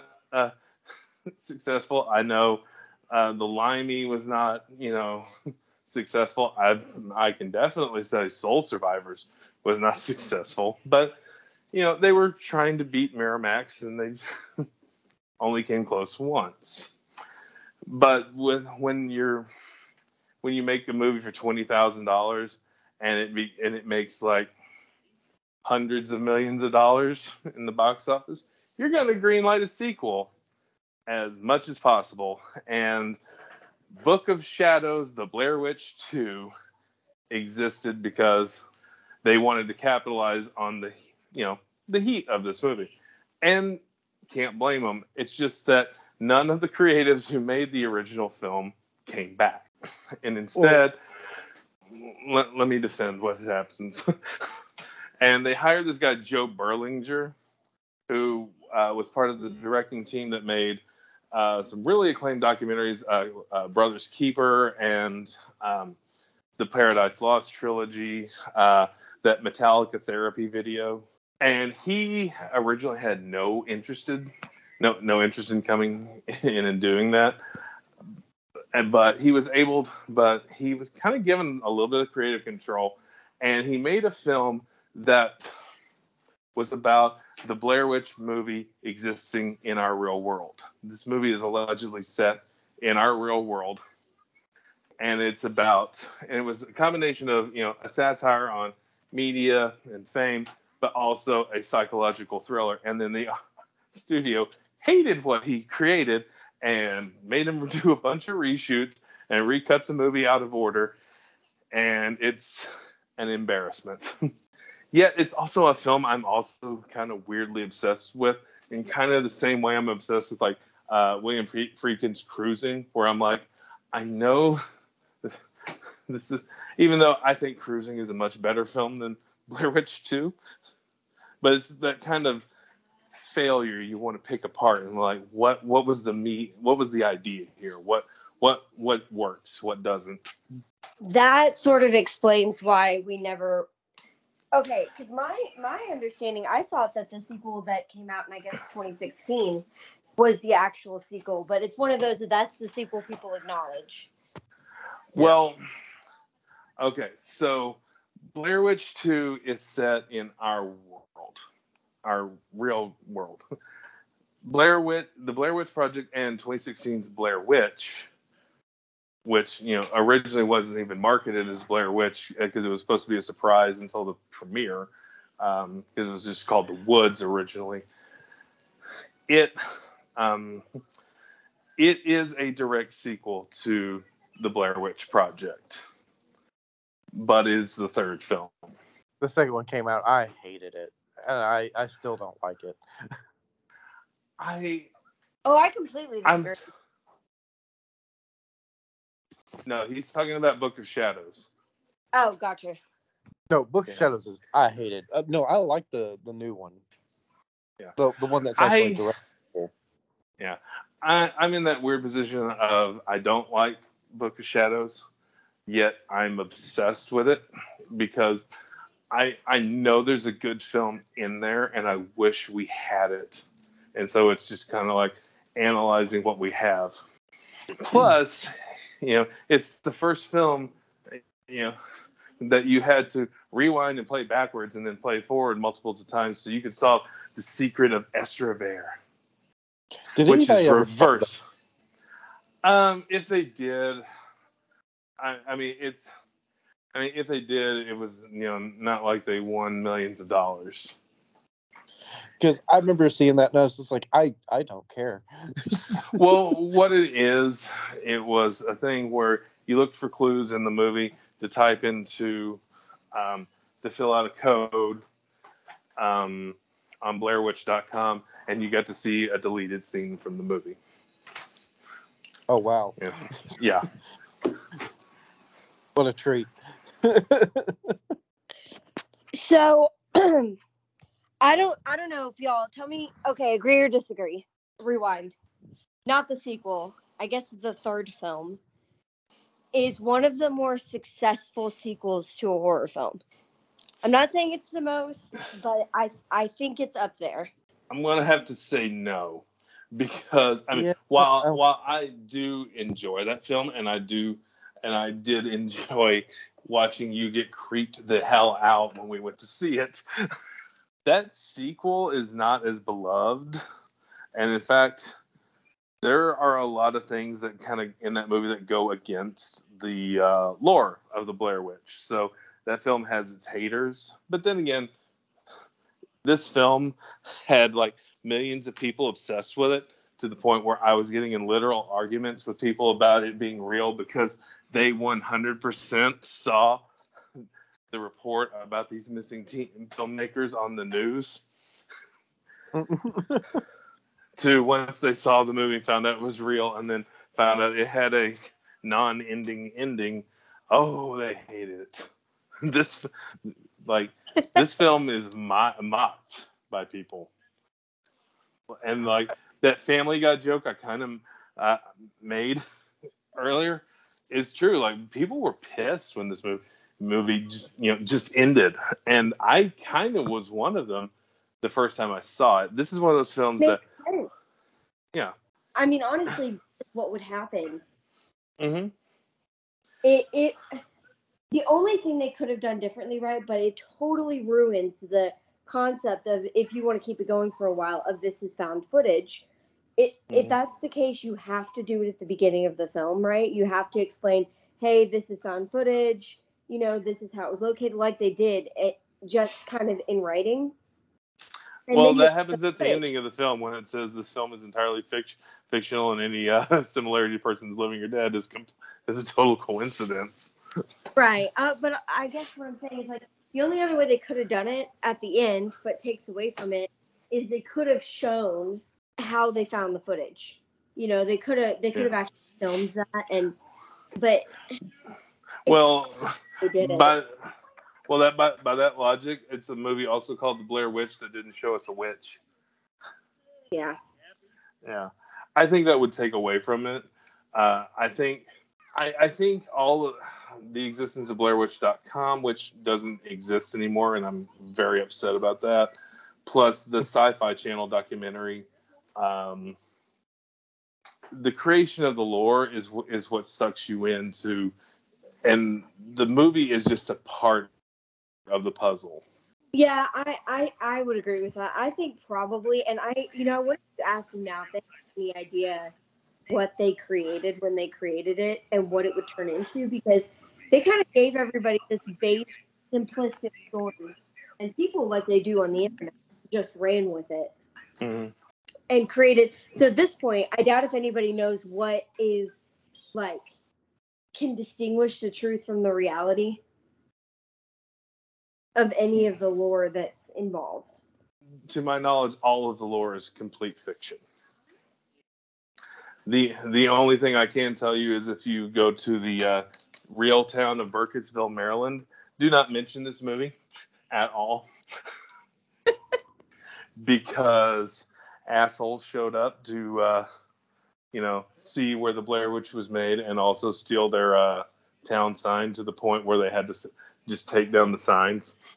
S1: successful. I know the Limey was not, successful. I can definitely say Soul Survivors was not successful, but they were trying to beat Miramax, and they only came close once. But when you make a movie for $20,000 and it makes like hundreds of millions of dollars in the box office, you're going to greenlight a sequel as much as possible. And Book of Shadows, The Blair Witch 2 existed because they wanted to capitalize on the heat of this movie. And can't blame them. It's just that none of the creatives who made the original film came back. And instead, let me defend what happens. And they hired this guy, Joe Berlinger, who was part of the directing team that made some really acclaimed documentaries, Brothers Keeper and the Paradise Lost trilogy, that Metallica Therapy video. And he originally had no interest in coming in and doing that. But he was kind of given a little bit of creative control, and he made a film that was about the Blair Witch movie existing in our real world. This movie is allegedly set in our real world, and it was a combination of a satire on media and fame, but also a psychological thriller. And then the studio hated what he created and made him do a bunch of reshoots and recut the movie out of order, and it's an embarrassment. Yet it's also a film I'm also kind of weirdly obsessed with, in kind of the same way I'm obsessed with like William Friedkin's Cruising, where I'm like, I know this is, even though I think Cruising is a much better film than Blair Witch 2, but it's that kind of failure you want to pick apart and like, what was the idea here? What works, what doesn't?
S3: That sort of explains why we never. Okay, because my understanding, I thought that the sequel that came out in, I guess, 2016 was the actual sequel, but it's one of those that's the sequel people acknowledge.
S1: Well, okay, so Blair Witch 2 is set in our world, our real world. The Blair Witch Project and 2016's Blair Witch, which originally wasn't even marketed as Blair Witch because it was supposed to be a surprise until the premiere, because it was just called The Woods originally. It is a direct sequel to the Blair Witch Project, but it's the third film.
S4: The second one came out. I hated it, and I still don't like it.
S3: I completely agree.
S1: No, he's talking about Book of Shadows.
S3: Oh, gotcha.
S4: No, Book of Shadows is I hate it. No, I like the new one.
S1: Yeah,
S4: the one that's actually directable.
S1: Yeah, I'm in that weird position of I don't like Book of Shadows, yet I'm obsessed with it because I know there's a good film in there, and I wish we had it. And so it's just kind of like analyzing what we have. Plus, it's the first film, that you had to rewind and play backwards and then play forward multiples of times so you could solve the secret of Estravare, which is reverse. If they did, if they did, it was not like they won millions of dollars.
S4: Because I remember seeing that and I was just like, I don't care.
S1: Well, what it was a thing where you looked for clues in the movie to type into, to fill out a code on BlairWitch.com, and you got to see a deleted scene from the movie.
S4: Oh, wow.
S1: Yeah.
S4: What a treat.
S3: So, I don't know if y'all tell me. Okay, agree or disagree. Rewind. Not the sequel. I guess the third film, is one of the more successful sequels to a horror film. I'm not saying it's the most, but I think it's up there.
S1: I'm gonna have to say no, because I mean,
S4: Yeah.
S1: while I do enjoy that film, and I did enjoy watching you get creeped the hell out when we went to see it. That sequel is not as beloved, and in fact, there are a lot of things that kind of in that movie that go against the lore of the Blair Witch. So that film has its haters, but then again, this film had like millions of people obsessed with it, to the point where I was getting in literal arguments with people about it being real, because they 100% saw the report about these missing filmmakers on the news. To once they saw the movie, found out it was real, and then found out it had a non-ending ending. Oh, they hated it. This film is mocked by people, and like that Family Guy joke I kind of made earlier is true. Like, people were pissed when this movie just ended, and I kind of was one of them the first time I saw it. This is one of those films that
S3: Makes sense.
S1: Yeah.
S3: I mean, honestly, what would happen?
S1: Mm-hmm.
S3: It the only thing they could have done differently, right? But it totally ruins the concept of, if you want to keep it going for a while, of this is found footage. If that's the case, you have to do it at the beginning of the film, right? You have to explain, hey, this is found footage. You know, this is how it was located, like they did. It just kind of in writing. And
S1: well,
S3: then
S1: that happens at the ending of the film when it says this film is entirely fictional, and any similarity to persons living or dead is a total coincidence.
S3: Right. But I guess what I'm saying is, like, the only other way they could have done it at the end, but takes away from it, is they could have shown how they found the footage. You know, they could have actually filmed that, but
S1: well,
S3: they didn't.
S1: by that logic, it's a movie also called The Blair Witch that didn't show us a witch.
S3: Yeah.
S1: Yeah, I think that would take away from it. I think all of the existence of BlairWitch.com, which doesn't exist anymore, and I'm very upset about that. Plus the Sci-Fi Channel documentary. The creation of the lore is what sucks you into, and the movie is just a part of the puzzle.
S3: Yeah, I would agree with that. I think probably, and I wanted to ask them now if they have any idea what they created when they created it and what it would turn into, because they kind of gave everybody this base, simplistic story, and people, like they do on the internet, just ran with it.
S1: Mm-hmm.
S3: And created. So at this point, I doubt if anybody knows what is, like, can distinguish the truth from the reality of any of the lore that's involved.
S1: To my knowledge, all of the lore is complete fiction. The only thing I can tell you is, if you go to the real town of Burkittsville, Maryland, do not mention this movie at all. Because assholes showed up to see where the Blair Witch was made, and also steal their town sign, to the point where they had to just take down the signs.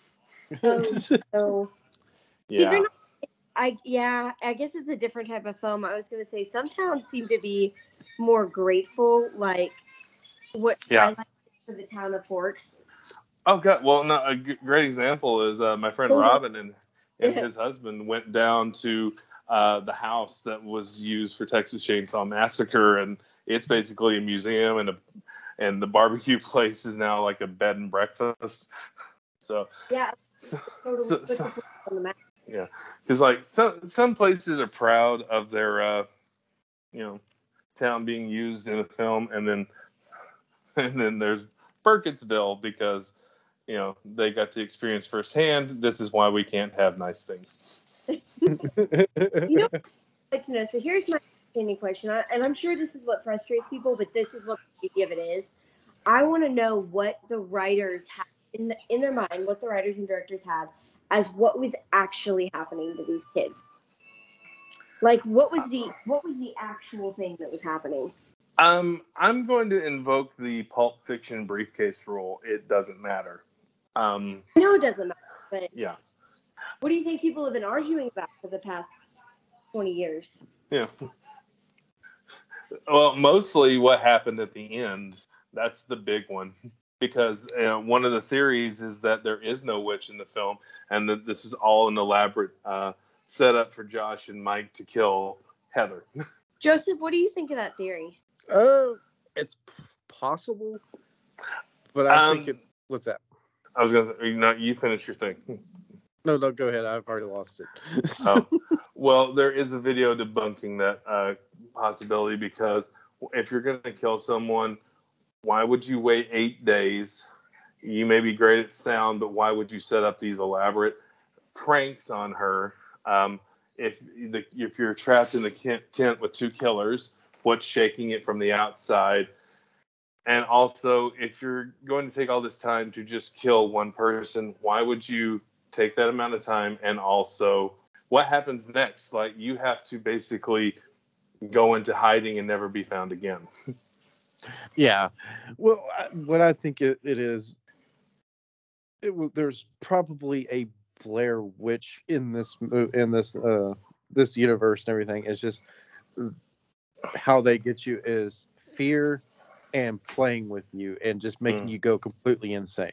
S3: So
S1: Yeah.
S3: I guess it's a different type of film. I was going to say some towns seem to be more grateful, like what I like for the town of Forks.
S1: Oh God! Well, no, a great example is my friend Robin and his husband went down to the house that was used for Texas Chainsaw Massacre, and it's basically a museum, and the barbecue place is now like a bed and breakfast. So
S3: yeah,
S1: yeah, because like some places are proud of their town being used in a film, and then there's Burkittsville, because they got to experience firsthand, this is why we can't have nice things.
S3: I'd like to know. So here's my question, and I'm sure this is what frustrates people, but this is what the beauty of it is. I want to know what the writers have in their mind, what the writers and directors had as what was actually happening to these kids. Like, what was the actual thing that was happening?
S1: I'm going to invoke the Pulp Fiction briefcase rule. It doesn't matter.
S3: I know it doesn't matter, but
S1: Yeah.
S3: what do you think people have been arguing about for the past 20 years?
S1: Yeah. Well, mostly what happened at the end. That's the big one. Because one of the theories is that there is no witch in the film, and that this was all an elaborate setup for Josh and Mike to kill Heather.
S3: Joseph, what do you think of that theory?
S4: It's possible, but I think it. What's that?
S1: I was gonna say, you finish your thing.
S4: No, go ahead. I've already lost it.
S1: Oh, well, there is a video debunking that possibility, because if you're gonna kill someone, why would you wait 8 days? You may be great at sound, but why would you set up these elaborate pranks on her? If you're trapped in the tent with two killers, what's shaking it from the outside? And also, if you're going to take all this time to just kill one person, why would you take that amount of time? And also, what happens next? Like, you have to basically go into hiding and never be found again.
S4: Yeah. Well, what I think it is, there's probably a Blair Witch in this this universe and everything. It's just how they get you is fear and playing with you and just making you go completely insane.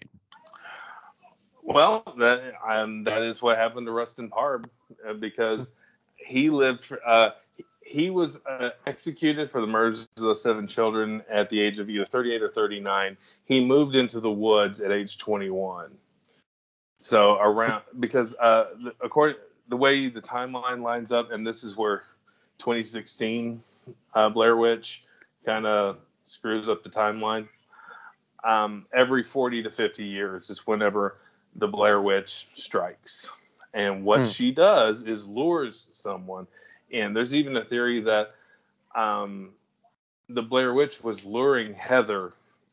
S1: Well, that is what happened to Rustin Parb, because he lived he was executed for the murders of those 7 children at the age of either 38 or 39. He moved into the woods at age 21. So because according the way the timeline lines up, and this is where 2016 Blair Witch kind of screws up the timeline. Every 40 to 50 years is whenever the Blair Witch strikes. And what she does is lures someone. And there's even a theory that the Blair Witch was luring Heather,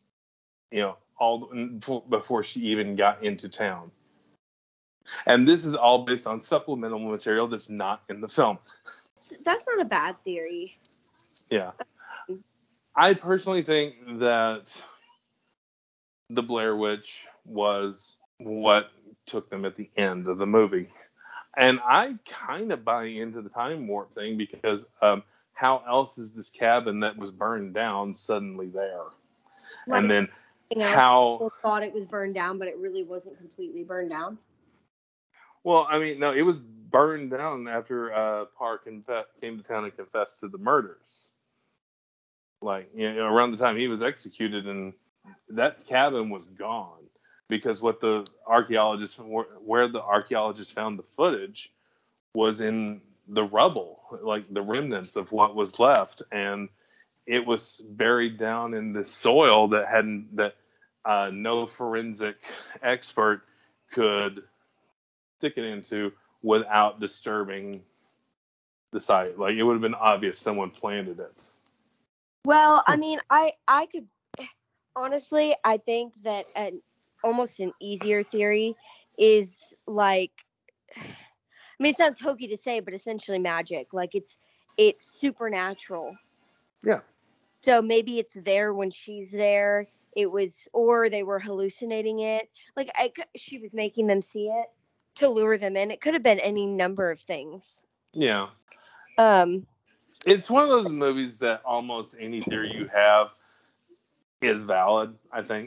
S1: before she even got into town. And this is all based on supplemental material that's not in the film.
S3: That's not a bad theory.
S1: Yeah. I personally think that the Blair Witch was what took them at the end of the movie. And I kind of buy into the time warp thing, because how else is this cabin that was burned down suddenly there?
S3: Like,
S1: and then
S3: how people thought it was burned down, but it really wasn't completely burned down.
S1: Well, I mean, no, it was burned down after Parr came to town and confessed to the murders. Like, around the time he was executed, and that cabin was gone, because where the archaeologists found the footage was in the rubble, like the remnants of what was left, and it was buried down in the soil that no forensic expert could stick it into without disturbing the site. Like, it would have been obvious someone planted it.
S3: Well, I mean, I could honestly, I think that almost an easier theory is like, I mean, it sounds hokey to say, but essentially magic. Like, it's supernatural.
S1: Yeah.
S3: So maybe it's there when she's there. Or they were hallucinating it. Like, she was making them see it to lure them in. It could have been any number of things.
S1: Yeah. It's one of those movies that almost any theory you have is valid, I think.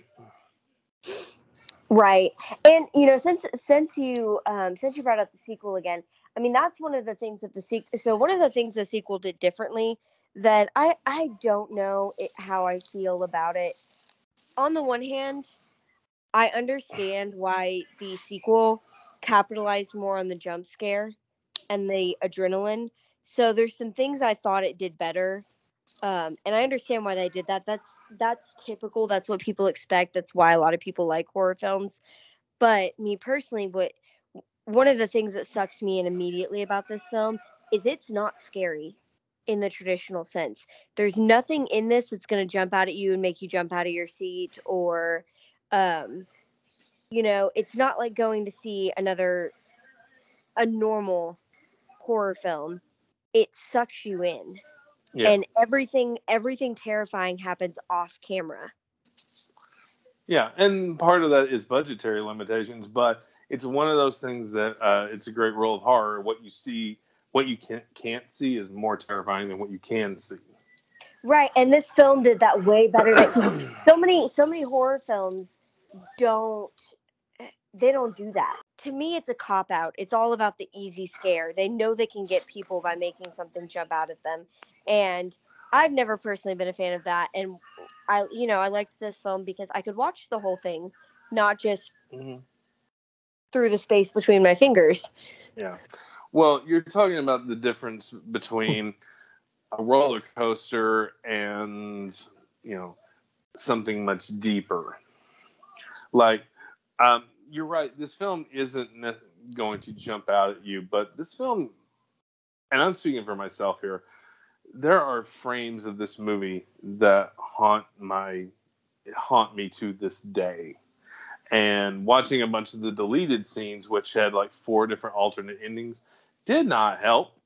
S3: Right. And since you brought up the sequel again, I mean, that's one of the things that the sequel did differently that I don't know how I feel about it. On the one hand, I understand why the sequel capitalized more on the jump scare and the adrenaline. So there's some things I thought it did better. And I understand why they did that. That's typical. That's what people expect. That's why a lot of people like horror films. But me personally, one of the things that sucked me in immediately about this film is it's not scary in the traditional sense. There's nothing in this that's going to jump out at you and make you jump out of your seat, or it's not like going to see a normal horror film. it sucks you in.
S1: Yeah.
S3: And everything terrifying happens off camera.
S1: Yeah, and part of that is budgetary limitations, but it's one of those things that it's a great rule of horror. What you can't see is more terrifying than what you can see.
S3: Right, and this film did that way better. So many horror films don't do that. To me, it's a cop out. It's all about the easy scare. They know they can get people by making something jump out at them, and I've never personally been a fan of that. And I liked this film because I could watch the whole thing, not just through the space between my fingers.
S1: Yeah. Well, you're talking about the difference between a roller coaster and, something much deeper. Like, you're right. This film isn't going to jump out at you, but this film, and I'm speaking for myself here, there are frames of this movie that haunt me to this day. And watching a bunch of the deleted scenes, which had like 4 different alternate endings, did not help.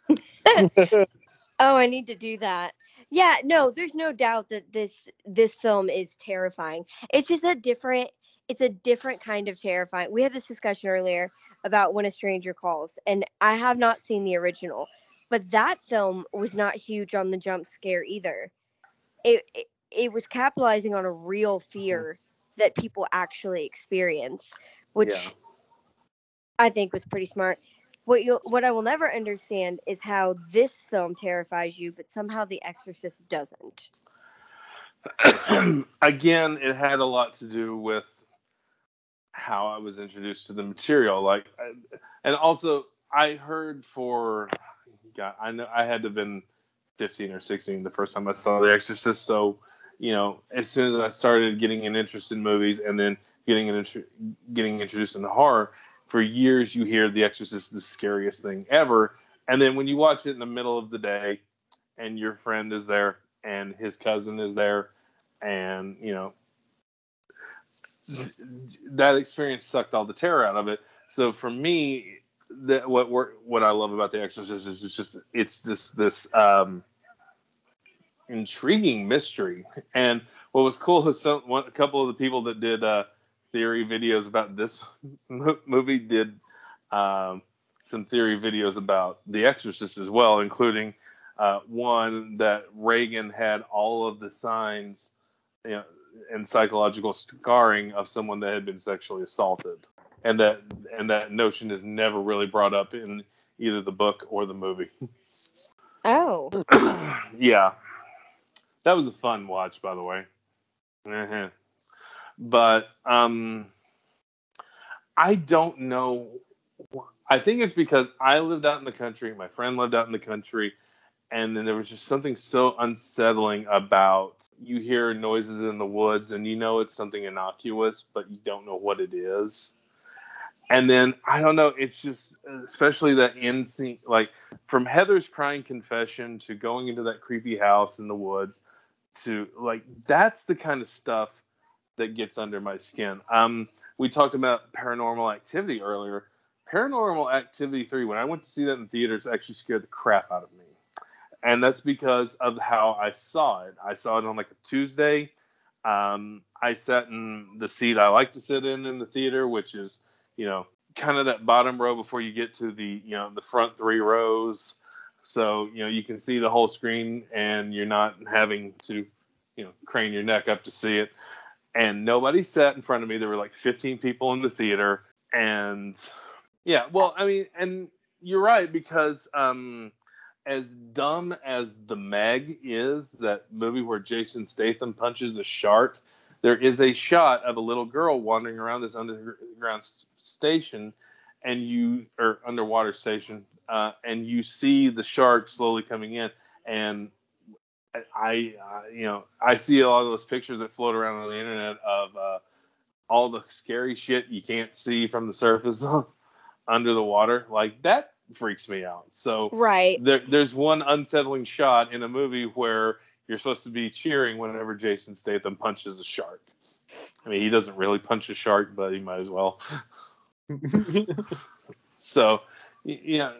S3: Oh, I need to do that. Yeah, no, there's no doubt that this film is terrifying. It's just a different kind of terrifying. We had this discussion earlier about When a Stranger Calls, and I have not seen the original, but that film was not huge on the jump scare either. It was capitalizing on a real fear that people actually experience, which I think was pretty smart. What I will never understand is how this film terrifies you, but somehow The Exorcist doesn't.
S1: Again, it had a lot to do with how I was introduced to the material. And also I heard I know I had to have been 15 or 16 the first time I saw The Exorcist. So, as soon as I started getting an interest in movies and then getting introduced into horror, for years you hear The Exorcist is the scariest thing ever. And then when you watch it in the middle of the day and your friend is there and his cousin is there and, that experience sucked all the terror out of it. So for me, what I love about The Exorcist is it's just this intriguing mystery. And what was cool is a couple of the people that did theory videos about this movie did some theory videos about The Exorcist as well, including one that Reagan had all of the signs, and psychological scarring of someone that had been sexually assaulted, and that notion is never really brought up in either the book or the movie.
S3: Oh.
S1: Yeah, that was a fun watch, by the way. But I don't know. I think it's because I lived out in the country, my friend lived out in the country, and then there was just something so unsettling about you hear noises in the woods and it's something innocuous, but you don't know what it is. And then, I don't know, it's just, especially that end scene, like from Heather's crying confession to going into that creepy house in the woods to, like, that's the kind of stuff that gets under my skin. We talked about Paranormal Activity earlier. Paranormal Activity 3, when I went to see that in theaters, actually scared the crap out of me. And that's because of how I saw it. I saw it on like a Tuesday. I sat in the seat I like to sit in the theater, which is, kind of that bottom row before you get to the, the front 3 rows. So, you can see the whole screen and you're not having to, crane your neck up to see it. And nobody sat in front of me. There were like 15 people in the theater. And yeah, well, I mean, and you're right, because as dumb as The Meg is, that movie where Jason Statham punches a shark, there is a shot of a little girl wandering around this underground station, or underwater station, and you see the shark slowly coming in. And I see a lot of those pictures that float around on the internet of all the scary shit you can't see from the surface under the water. Like, that freaks me out. So
S3: right.
S1: There's one unsettling shot in a movie where you're supposed to be cheering whenever Jason Statham punches a shark. I mean, he doesn't really punch a shark, but he might as well. So, yeah,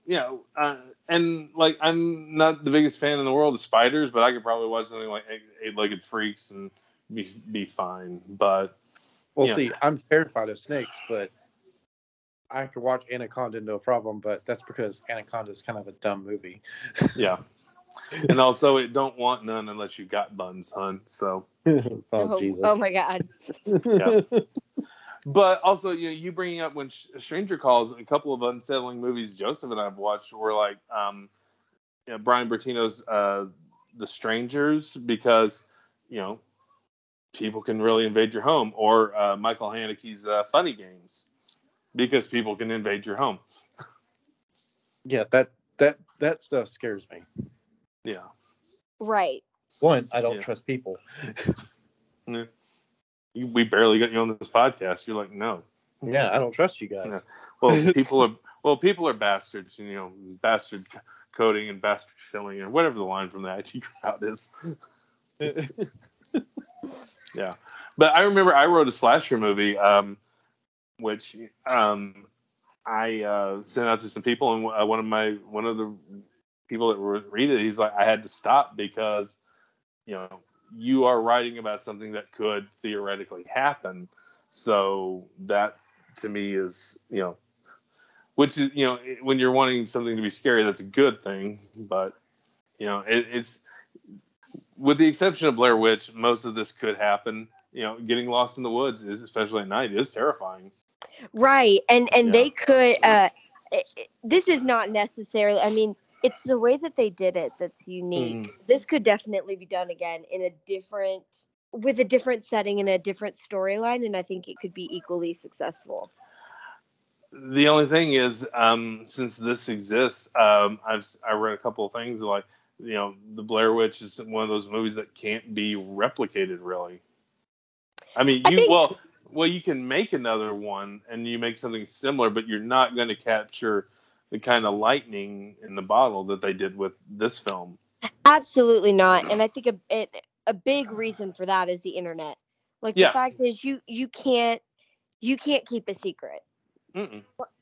S1: and like I'm not the biggest fan in the world of spiders, but I could probably watch something like Eight-Legged Freaks and be fine. But
S4: Well,
S1: yeah.
S4: see, I'm terrified of snakes, but I could watch Anaconda no problem. But that's because Anaconda is kind of a dumb movie.
S1: Yeah. And also, it don't want none unless you got buns, hun. So,
S4: Jesus.
S3: Oh my God.
S1: yeah. But also, you bringing up when Stranger Calls, a couple of unsettling movies Joseph and I have watched were like Brian Bertino's The Strangers, because people can really invade your home, or Michael Haneke's Funny Games, because people can invade your home.
S4: Yeah, that stuff scares me.
S1: Yeah.
S3: Right.
S4: One, I don't trust people.
S1: Yeah. We barely got you on this podcast. You're like, no.
S4: Yeah, I don't trust you guys.
S1: Yeah. People are bastards. Bastard coding and bastard filling, or whatever the line from the IT crowd is. Yeah. But I remember I wrote a slasher movie, which I sent out to some people, and one of the people that read it, he's like, I had to stop because you are writing about something that could theoretically happen. So that to me is which is when you're wanting something to be scary, that's a good thing. But it's with the exception of Blair Witch, most of this could happen. Getting lost in the woods is, especially at night, is terrifying.
S3: Right. And they could this is not necessarily, I mean, it's the way that they did it that's unique.
S1: Mm-hmm.
S3: This could definitely be done again with a different setting and a different storyline, and I think it could be equally successful.
S1: The only thing is, since this exists, I read a couple of things like, the Blair Witch is one of those movies that can't be replicated, really. I mean, you can make another one and you make something similar, but you're not going to capture the kind of lightning in the bottle that they did with this film.
S3: Absolutely not. And I think a big reason for that is the internet. Like, the fact is you can't keep a secret.
S1: Mm-mm.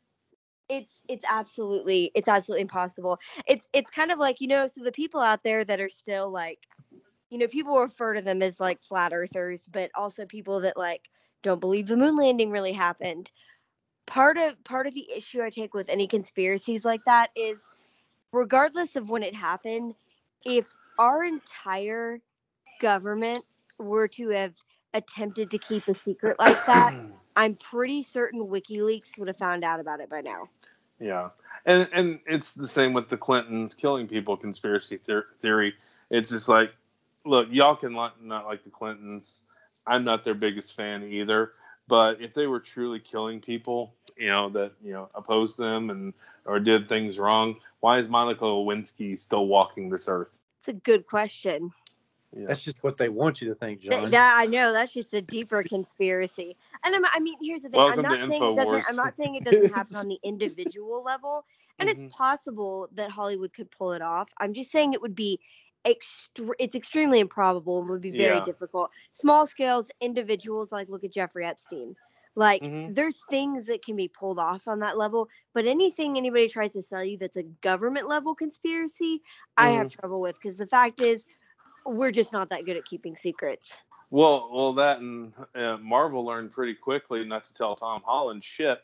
S3: It's absolutely impossible. It's kind of like, so the people out there that are still like, people refer to them as like flat earthers, but also people that like don't believe the moon landing really happened. Part of the issue I take with any conspiracies like that is, regardless of when it happened, if our entire government were to have attempted to keep a secret like that, I'm pretty certain WikiLeaks would have found out about it by now.
S1: Yeah. And it's the same with the Clintons killing people conspiracy theory. It's just like, look, y'all can not like the Clintons. I'm not their biggest fan either. But if they were truly killing people, that opposed them or did things wrong, why is Monica Lewinsky still walking this earth?
S3: It's a good question.
S1: Yeah.
S4: That's just what they want you to think, John.
S3: I know, that's just a deeper conspiracy. And I mean, here's the thing. I'm not saying it doesn't happen on the individual level. And it's possible that Hollywood could pull it off. I'm just saying it would be it's extremely improbable and would be very difficult. Small scales, individuals, like look at Jeffrey Epstein. Like, there's things that can be pulled off on that level, but anything anybody tries to sell you that's a government level conspiracy, I have trouble with, because the fact is, we're just not that good at keeping secrets.
S1: Well, that and Marvel learned pretty quickly not to tell Tom Holland shit.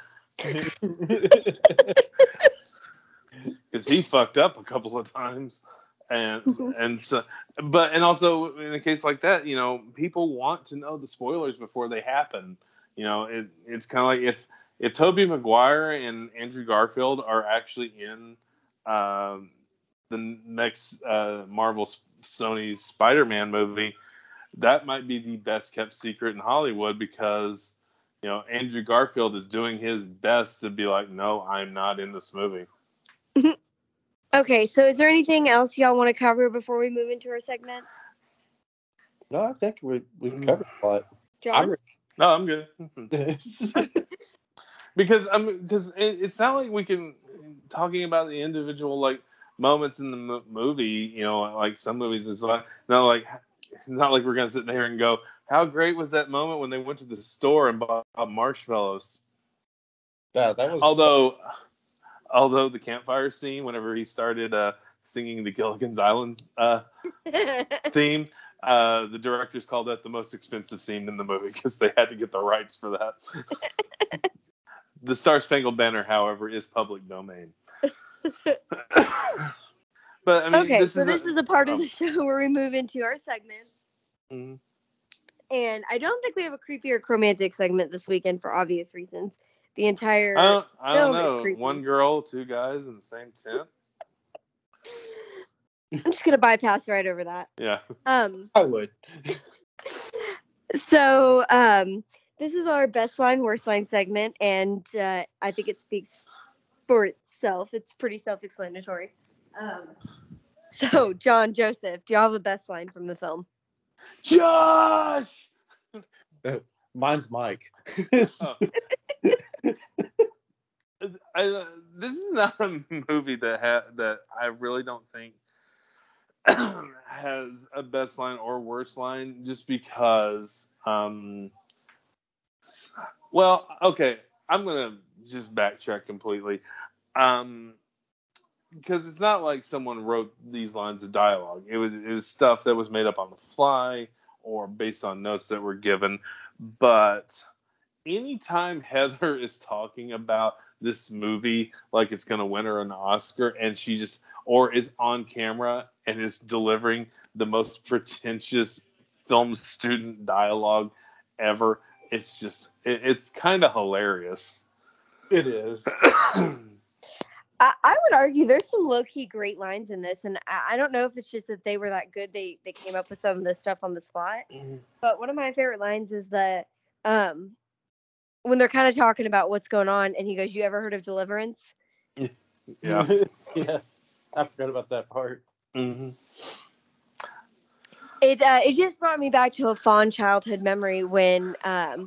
S1: Because he fucked up a couple of times. And also in a case like that, people want to know the spoilers before they happen. It's kind of like if Tobey Maguire and Andrew Garfield are actually in the next Marvel Sony Spider-Man movie, that might be the best kept secret in Hollywood, because Andrew Garfield is doing his best to be like, no, I'm not in this movie.
S3: Okay, so is there anything else y'all want to cover before we move into our segments?
S4: No, I think we've covered a lot.
S3: John?
S1: No, I'm good. Because it's not like we can talking about the individual like moments in the movie. Like some movies, it's like it's not like we're gonna sit there and go, how great was that moment when they went to the store and bought marshmallows?
S4: Yeah, that was.
S1: Although the campfire scene, whenever he started singing the Gilligan's Island theme, the directors called that the most expensive scene in the movie because they had to get the rights for that. The Star Spangled Banner, however, is public domain. But I mean,
S3: Okay,
S1: this
S3: is a part of the show where we move into our segments.
S1: Mhm.
S3: And I don't think we have a creepy or romantic segment this weekend for obvious reasons. The entire
S1: I don't
S3: film is
S1: know.
S3: creepy.
S1: One girl, two guys in the same tent.
S3: I'm just gonna bypass right over that.
S1: Yeah.
S4: I would.
S3: So this is our best line, worst line segment, and I think it speaks for itself. It's pretty self-explanatory. So, John, Joseph, do y'all have a best line from the film?
S1: Josh.
S4: Mine's Mike.
S1: Oh. This is not a movie that I really don't think has a best line or worst line, just because. Well, okay, I'm gonna just backtrack completely, because it's not like someone wrote these lines of dialogue. It was stuff that was made up on the fly or based on notes that were given. But anytime Heather is talking about this movie like it's going to win her an Oscar, and she just, or is on camera and is delivering the most pretentious film student dialogue ever, it's just, it's kind of hilarious.
S4: It is.
S3: I would argue there's some low-key great lines in this, and I don't know if it's just that they were that good, they came up with some of this stuff on the spot. But one of my favorite lines is that when they're kind of talking about what's going on, and he goes, "You ever heard of Deliverance?"
S1: Yeah.
S4: Yeah. I forgot about that part.
S1: Mm-hmm.
S3: It just brought me back to a fond childhood memory when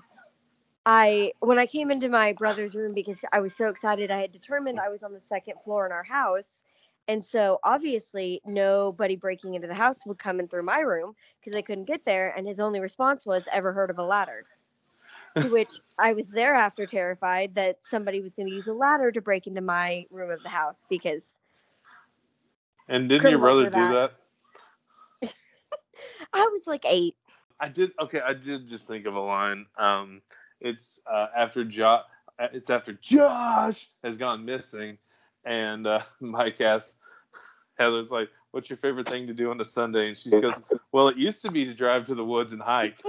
S3: I came into my brother's room because I was so excited. I had determined I was on the second floor in our house. And so obviously nobody breaking into the house would come in through my room because they couldn't get there. And his only response was, "Ever heard of a ladder?" To which I was thereafter terrified that somebody was going to use a ladder to break into my room of the house because.
S1: And didn't your brother do that?
S3: I was like 8.
S1: I did just think of a line. It's after Josh has gone missing, and Mike asks Heather's like, "What's your favorite thing to do on a Sunday?" And she goes, "Well, it used to be to drive to the woods and hike."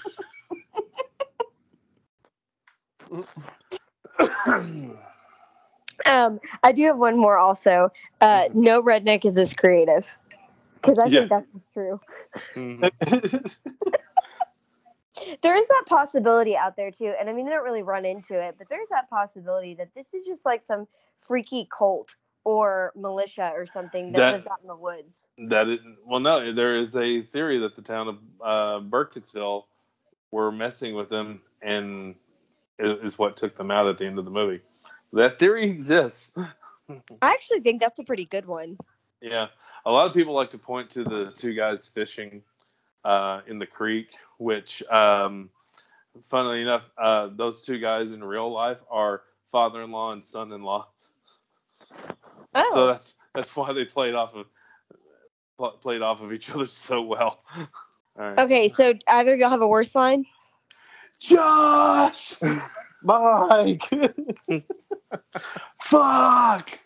S3: I do have one more also. No redneck is as creative. Because I think that's true.
S1: Mm-hmm.
S3: There is that possibility out there too. And I mean, they don't really run into it, but there's that possibility that this is just like some freaky cult or militia or something that lives out in the woods.
S1: Well, no, there is a theory that the town of Burkittsville were messing with them, and it is what took them out at the end of the movie. That theory exists.
S3: I actually think that's a pretty good one.
S1: Yeah. A lot of people like to point to the two guys fishing in the creek, which, funnily enough, those two guys in real life are father-in-law and son-in-law.
S3: Oh.
S1: So that's why they played off of each other so well. All right.
S3: Okay, so either of y'all have a worse line?
S1: Josh!
S4: Mike!
S1: Fuck!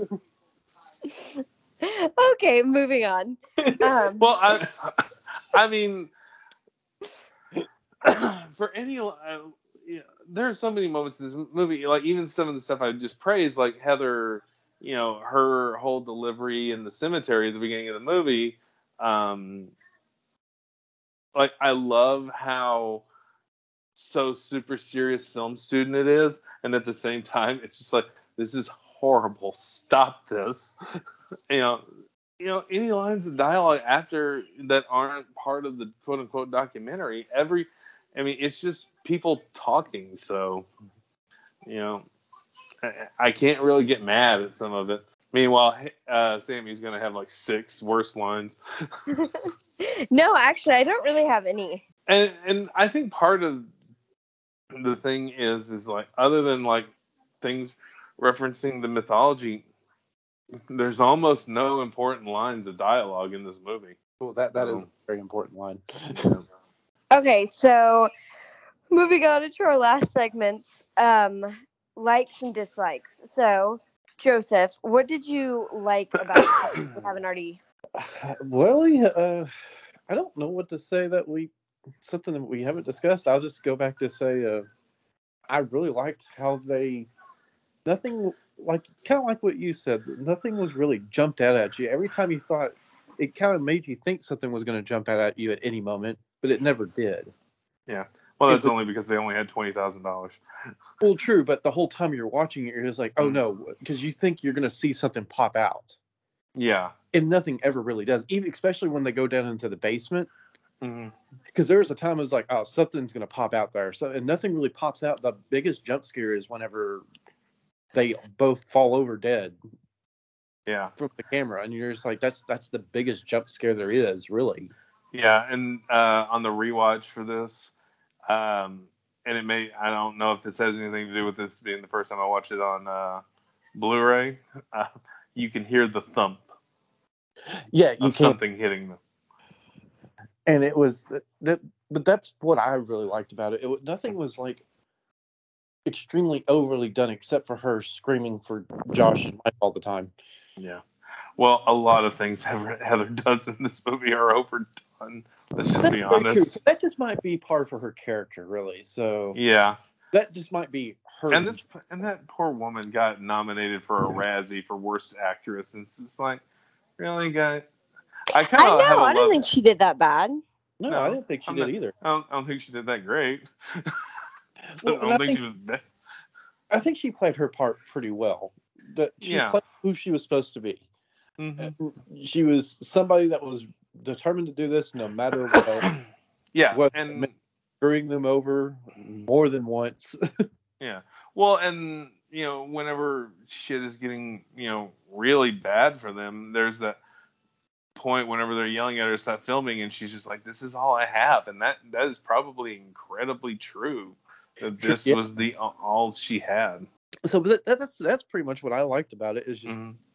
S3: Okay, moving on.
S1: Well, I mean, for any, there are so many moments in this movie, like even some of the stuff I just praised, like Heather, her whole delivery in the cemetery at the beginning of the movie. Like, I love how so super serious film student it is, and at the same time, it's just like, this is horrible. Stop this. Any lines of dialogue after that aren't part of the quote unquote documentary. It's just people talking. So, I can't really get mad at some of it. Meanwhile, Sammy's going to have like 6 worse lines.
S3: No, actually, I don't really have any.
S1: And I think part of the thing is like, other than like things referencing the mythology, there's almost no important lines of dialogue in this movie.
S4: Well, that is a very important line.
S1: Yeah.
S3: Okay, so moving on into our last segments, likes and dislikes. So, Joseph, what did you like about it if you haven't already?
S4: Well, I don't know what to say something that we haven't discussed. I'll just go back to say I really liked how nothing, like, kind of like what you said, nothing was really jumped out at you. Every time you thought, it kind of made you think something was going to jump out at you at any moment, but it never did.
S1: Yeah. Well, that's only because they only had $20,000.
S4: Well, true, but the whole time you're watching it, you're just like, oh no, because you think you're going to see something pop out.
S1: Yeah.
S4: And nothing ever really does, even especially when they go down into the basement.
S1: Mm-hmm.
S4: Because there was a time it was like, oh, something's going to pop out there. So, and nothing really pops out. The biggest jump scare is whenever they both fall over dead.
S1: Yeah.
S4: From the camera, and you're just like, that's the biggest jump scare there is, really.
S1: Yeah, and on the rewatch for this, and I don't know if this has anything to do with this being the first time I watched it on Blu-ray. You can hear the thump.
S4: Yeah, you
S1: of
S4: can.
S1: Something hitting them.
S4: And it was that, but that's what I really liked about it. Nothing was like extremely overly done, except for her screaming for Josh and Mike all the time.
S1: Yeah. Well, a lot of things Heather does in this movie are overdone. Let's just be honest.
S4: So that just might be par for her character, really. So
S1: yeah,
S4: that just might be her.
S1: And that poor woman got nominated for a Razzie for Worst Actress, and it's like, really, guy? I
S3: don't think she did that bad.
S4: No, I didn't think she did either.
S1: I don't think she did that great.
S4: Well,
S1: I don't think she was bad.
S4: I think she played her part pretty well. That she played who she was supposed to be. Mm-hmm. She was somebody that was determined to do this no matter what.
S1: Yeah, and
S4: screwing them over more than once.
S1: Yeah. Well, and whenever shit is getting really bad for them, there's that point whenever they're yelling at her to stop filming, and she's just like, "This is all I have," and that is probably incredibly true. That this was the all she had.
S4: So that's pretty much what I liked about it. Is just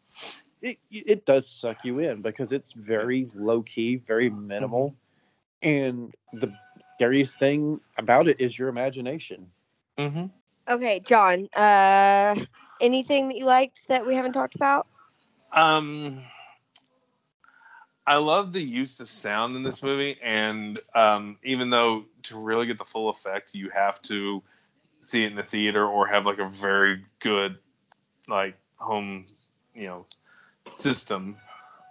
S4: it does suck you in because it's very low key, very minimal, and the scariest thing about it is your imagination.
S1: Mm-hmm.
S3: Okay, John. Anything that you liked that we haven't talked about?
S1: I love the use of sound in this movie, and even though to really get the full effect, you have to see it in the theater or have like a very good like home system,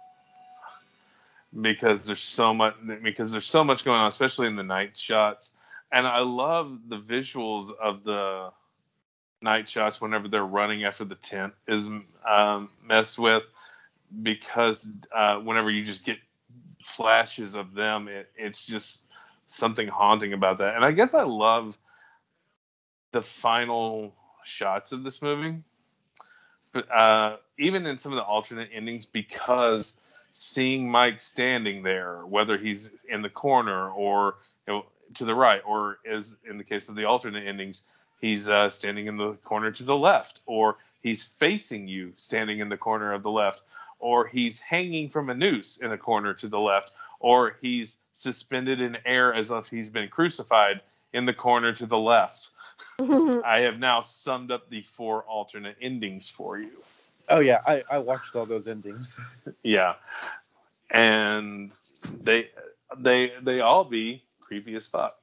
S1: because there's so much going on, especially in the night shots. And I love the visuals of the night shots whenever they're running after the tent is messed with, because whenever you just get flashes of them, it's just something haunting about that. And I guess I love the final shots of this movie, but even in some of the alternate endings, because seeing Mike standing there, whether he's in the corner or to the right, or as in the case of the alternate endings, he's standing in the corner to the left, or he's facing you standing in the corner of the left, or he's hanging from a noose in a corner to the left, or he's suspended in air as if he's been crucified in the corner to the left. I have now summed up the 4 alternate endings for you.
S4: Oh yeah, I watched all those endings.
S1: Yeah, and they all be creepy as fuck.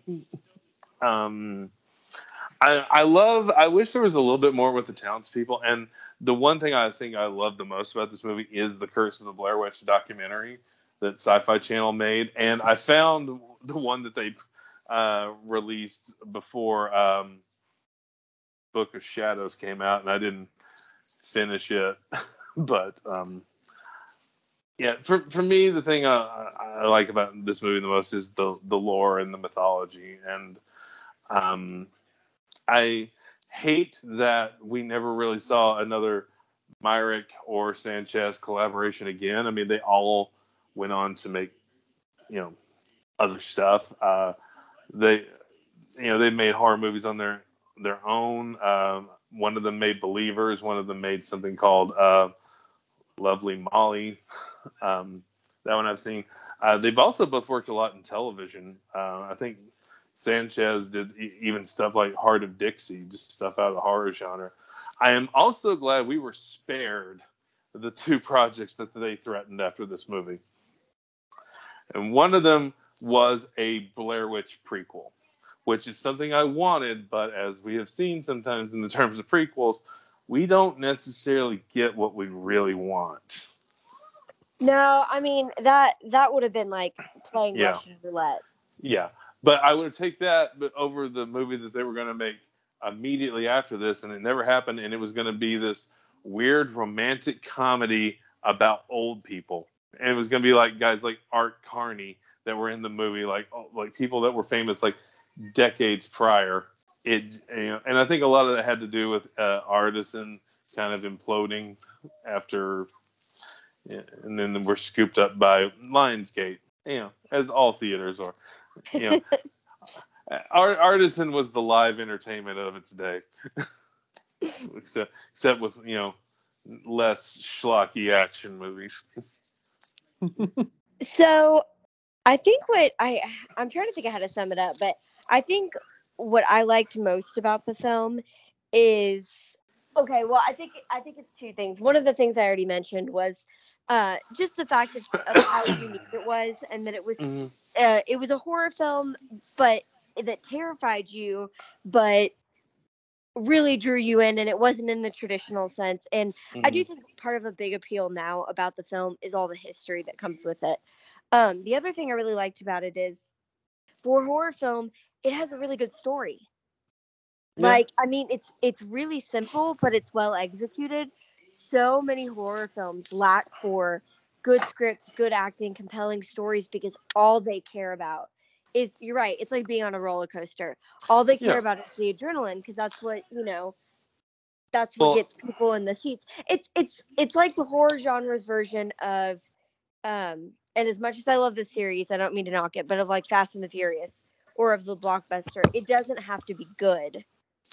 S1: I wish there was a little bit more with the townspeople. And the one thing I think I love the most about this movie is the Curse of the Blair Witch documentary that Sci-Fi Channel made. And I found the one that they released before Book of Shadows came out, and I didn't finish it. But yeah, for me, the thing I like about this movie the most is the lore and the mythology. And I hate that we never really saw another Myrick or Sanchez collaboration again. I mean, they all went on to make, other stuff. They made horror movies on their own. one of them made Believers. One of them made something called Lovely Molly. That one I've seen. They've also both worked a lot in television. I think Sanchez did even stuff like Heart of Dixie, just stuff out of the horror genre. I am also glad we were spared the 2 projects that they threatened after this movie. And one of them was a Blair Witch prequel, which is something I wanted, but as we have seen sometimes in the terms of prequels, we don't necessarily get what we really want.
S3: No, I mean that would have been like playing Russian roulette.
S1: Yeah, but I would take that over the movie that they were going to make immediately after this, and it never happened. And it was going to be this weird romantic comedy about old people, and it was going to be like guys like Art Carney that were in the movie, like people that were famous like decades prior. And I think a lot of that had to do with Artisan kind of imploding after. Yeah, and then we're scooped up by Lionsgate, as all theaters are. Artisan was the live entertainment of its day, except with less schlocky action movies.
S3: So, I think I'm trying to think of how to sum it up, but I think what I liked most about the film is okay. Well, I think it's 2 things. One of the things I already mentioned was just the fact of how unique it was, and that it was a horror film, but that terrified you, but really drew you in, and it wasn't in the traditional sense. And I do think part of a big appeal now about the film is all the history that comes with it. The other thing I really liked about it is, for a horror film, it has a really good story. Yeah. Like, I mean, it's really simple, but it's well executed. So many horror films lack for good scripts, good acting, compelling stories, because all they care about is, you're right, it's like being on a roller coaster. All they care about is the adrenaline, because that's what, that's what gets people in the seats. It's like the horror genre's version of, and as much as I love this series, I don't mean to knock it, but of like Fast and the Furious or of the blockbuster, it doesn't have to be good.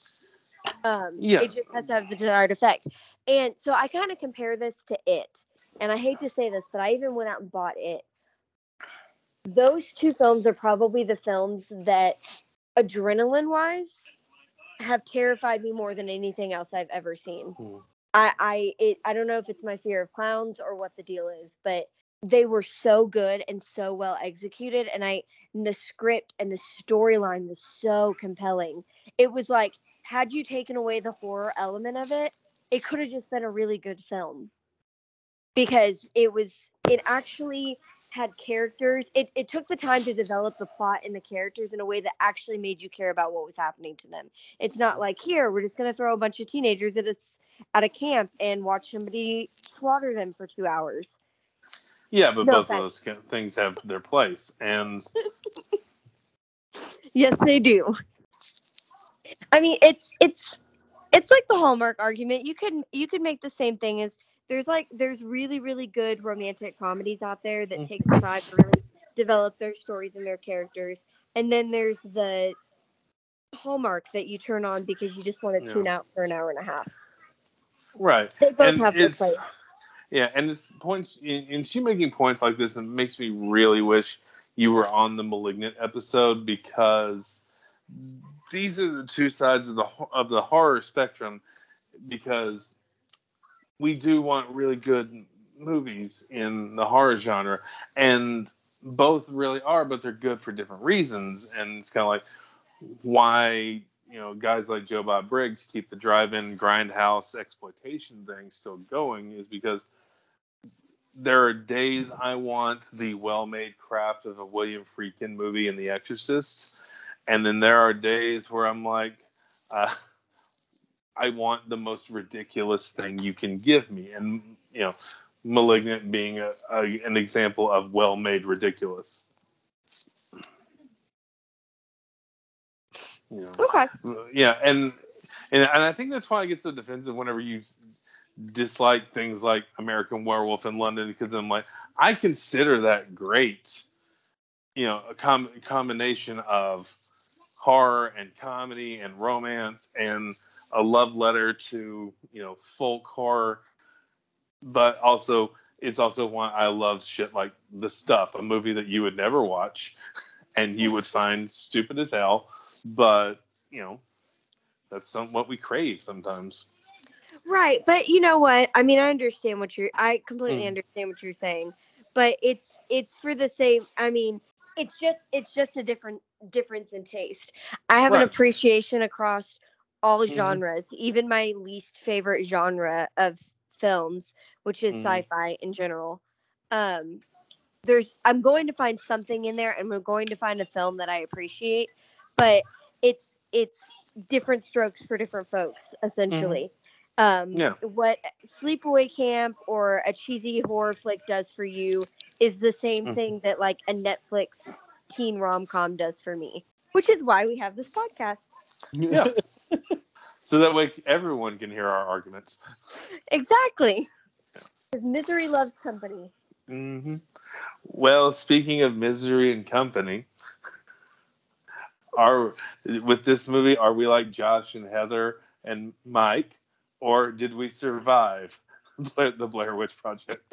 S3: It just has to have the desired effect. And so I kind of compare this to It. And I hate to say this, but I even went out and bought It. Those 2 films are probably the films that, adrenaline-wise, have terrified me more than anything else I've ever seen. I don't know if it's my fear of clowns or what the deal is, but they were so good and so well executed, and the script and the storyline was so compelling. It was like, had you taken away the horror element of it, it could have just been a really good film, because it actually had characters. It took the time to develop the plot and the characters in a way that actually made you care about what was happening to them. It's not like, here, we're just going to throw a bunch of teenagers at a camp and watch somebody slaughter them for 2 hours.
S1: Yeah, but both of those things have their place, and
S3: yes, they do. I mean, it's like the Hallmark argument. You could make the same thing as there's really, really good romantic comedies out there that take the time to really develop their stories and their characters, and then there's the Hallmark that you turn on because you just want to tune out for an hour and a half.
S1: Right.
S3: They both have their place.
S1: Yeah, and it's points, and she making points like this, and makes me really wish you were on the Malignant episode, because these are the 2 sides of the horror spectrum, because we do want really good movies in the horror genre, and both really are, but they're good for different reasons. And it's kind of like why guys like Joe Bob Briggs keep the drive-in grindhouse exploitation thing still going, is because there are days I want the well-made craft of a William Friedkin movie in The Exorcist, and then there are days where I'm like, I want the most ridiculous thing you can give me, and Malignant being an example of well-made ridiculous.
S3: Okay.
S1: Yeah, and I think that's why I get so defensive whenever you dislike things like American Werewolf in London, because I'm like, I consider that great. A combination of horror and comedy and romance and a love letter to, folk horror. But also, it's also one I love shit like The Stuff, a movie that you would never watch and you would find stupid as hell. But, that's what we crave sometimes.
S3: Right, but you know what? I mean, I completely understand what you're saying, but it's for the same. I mean, it's just a difference in taste. I have an appreciation across all genres, even my least favorite genre of films, which is sci-fi in general. I'm going to find something in there, and I'm going to find a film that I appreciate, but it's different strokes for different folks, essentially. What Sleepaway Camp or a cheesy horror flick does for you is the same thing that like a Netflix teen rom-com does for me, which is why we have this podcast.
S1: Yeah. So that way everyone can hear our arguments.
S3: Exactly. Because misery loves company.
S1: Mm-hmm. Well, speaking of misery and company, with this movie, are we like Josh and Heather and Mike, or did we survive the Blair Witch Project?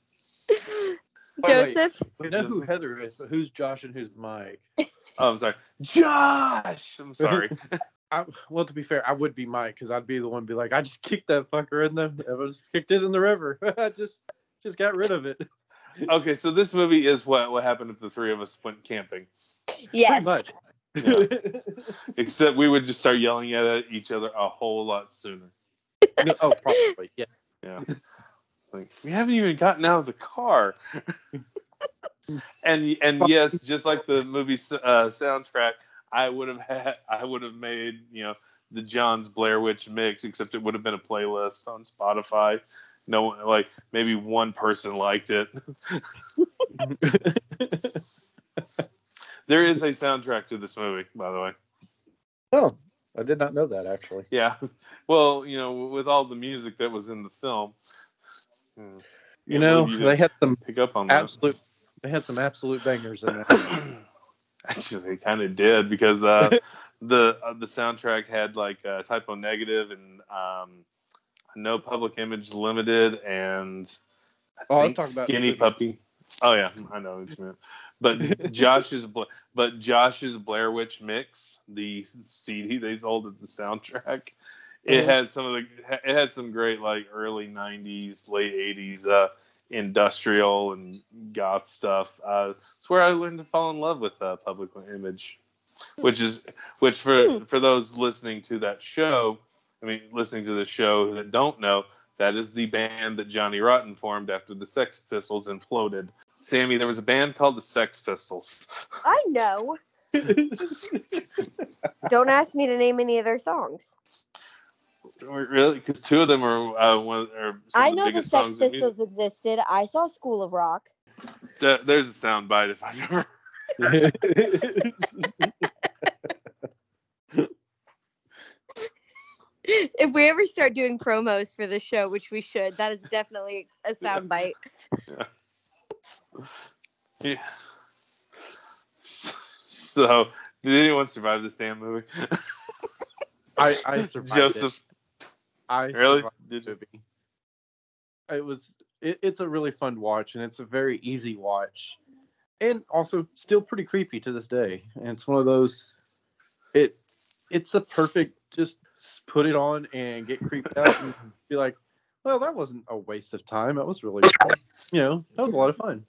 S3: Joseph?
S4: We know who Heather is, but who's Josh and who's Mike?
S1: Oh, I'm sorry. Josh! I'm sorry.
S4: Well, to be fair, I would be Mike, because I'd be the one to be like, I just kicked that fucker in I just kicked it in the river. I just got rid of it.
S1: Okay, so this movie is what happened if the three of us went camping.
S3: Yes.
S4: Pretty much.
S1: Yeah. Except we would just start yelling at each other a whole lot sooner.
S4: Oh, probably. Yeah.
S1: Yeah. Like, we haven't even gotten out of the car. and yes, just like the movie soundtrack, I would have made, the John's Blair Witch mix, except it would have been a playlist on Spotify. No, like maybe one person liked it. There is a soundtrack to this movie, by the way.
S4: Oh, I did not know that, actually.
S1: Yeah. Well, with all the music that was in the film.
S4: They had some
S1: pick up on
S4: absolute. They had some absolute bangers in there.
S1: Actually, they kind of did, because the soundtrack had like Typo Negative and No Public Image Limited and
S4: I think Skinny
S1: Puppy. Oh yeah, I know what you meant. But Josh's Blair Witch Mix, the CD they sold as the soundtrack, it had some great like early '90s, late '80s industrial and goth stuff. It's where I learned to fall in love with Public Image, which for those listening to that show, listening to the show that don't know, that is the band that Johnny Rotten formed after the Sex Pistols imploded. Sammy, there was a band called the Sex Pistols.
S3: I know. Don't ask me to name any of their songs.
S1: Really? Because two of them are one of
S3: I
S1: the
S3: know the
S1: biggest
S3: Sex
S1: songs in
S3: Pistols existed. I saw School of Rock.
S1: There's a sound bite if I ever.
S3: If we ever start doing promos for the show, which we should, that is definitely a soundbite.
S1: Yeah. So, did anyone survive this damn movie?
S4: I survived
S1: Joseph.
S4: it. I
S1: really
S4: did movie. It's a really fun watch, and it's a very easy watch, and also still pretty creepy to this day. And it's one of those. It's a perfect just put it on and get creeped out and be like, well, that wasn't a waste of time. That was really, that was a lot of fun.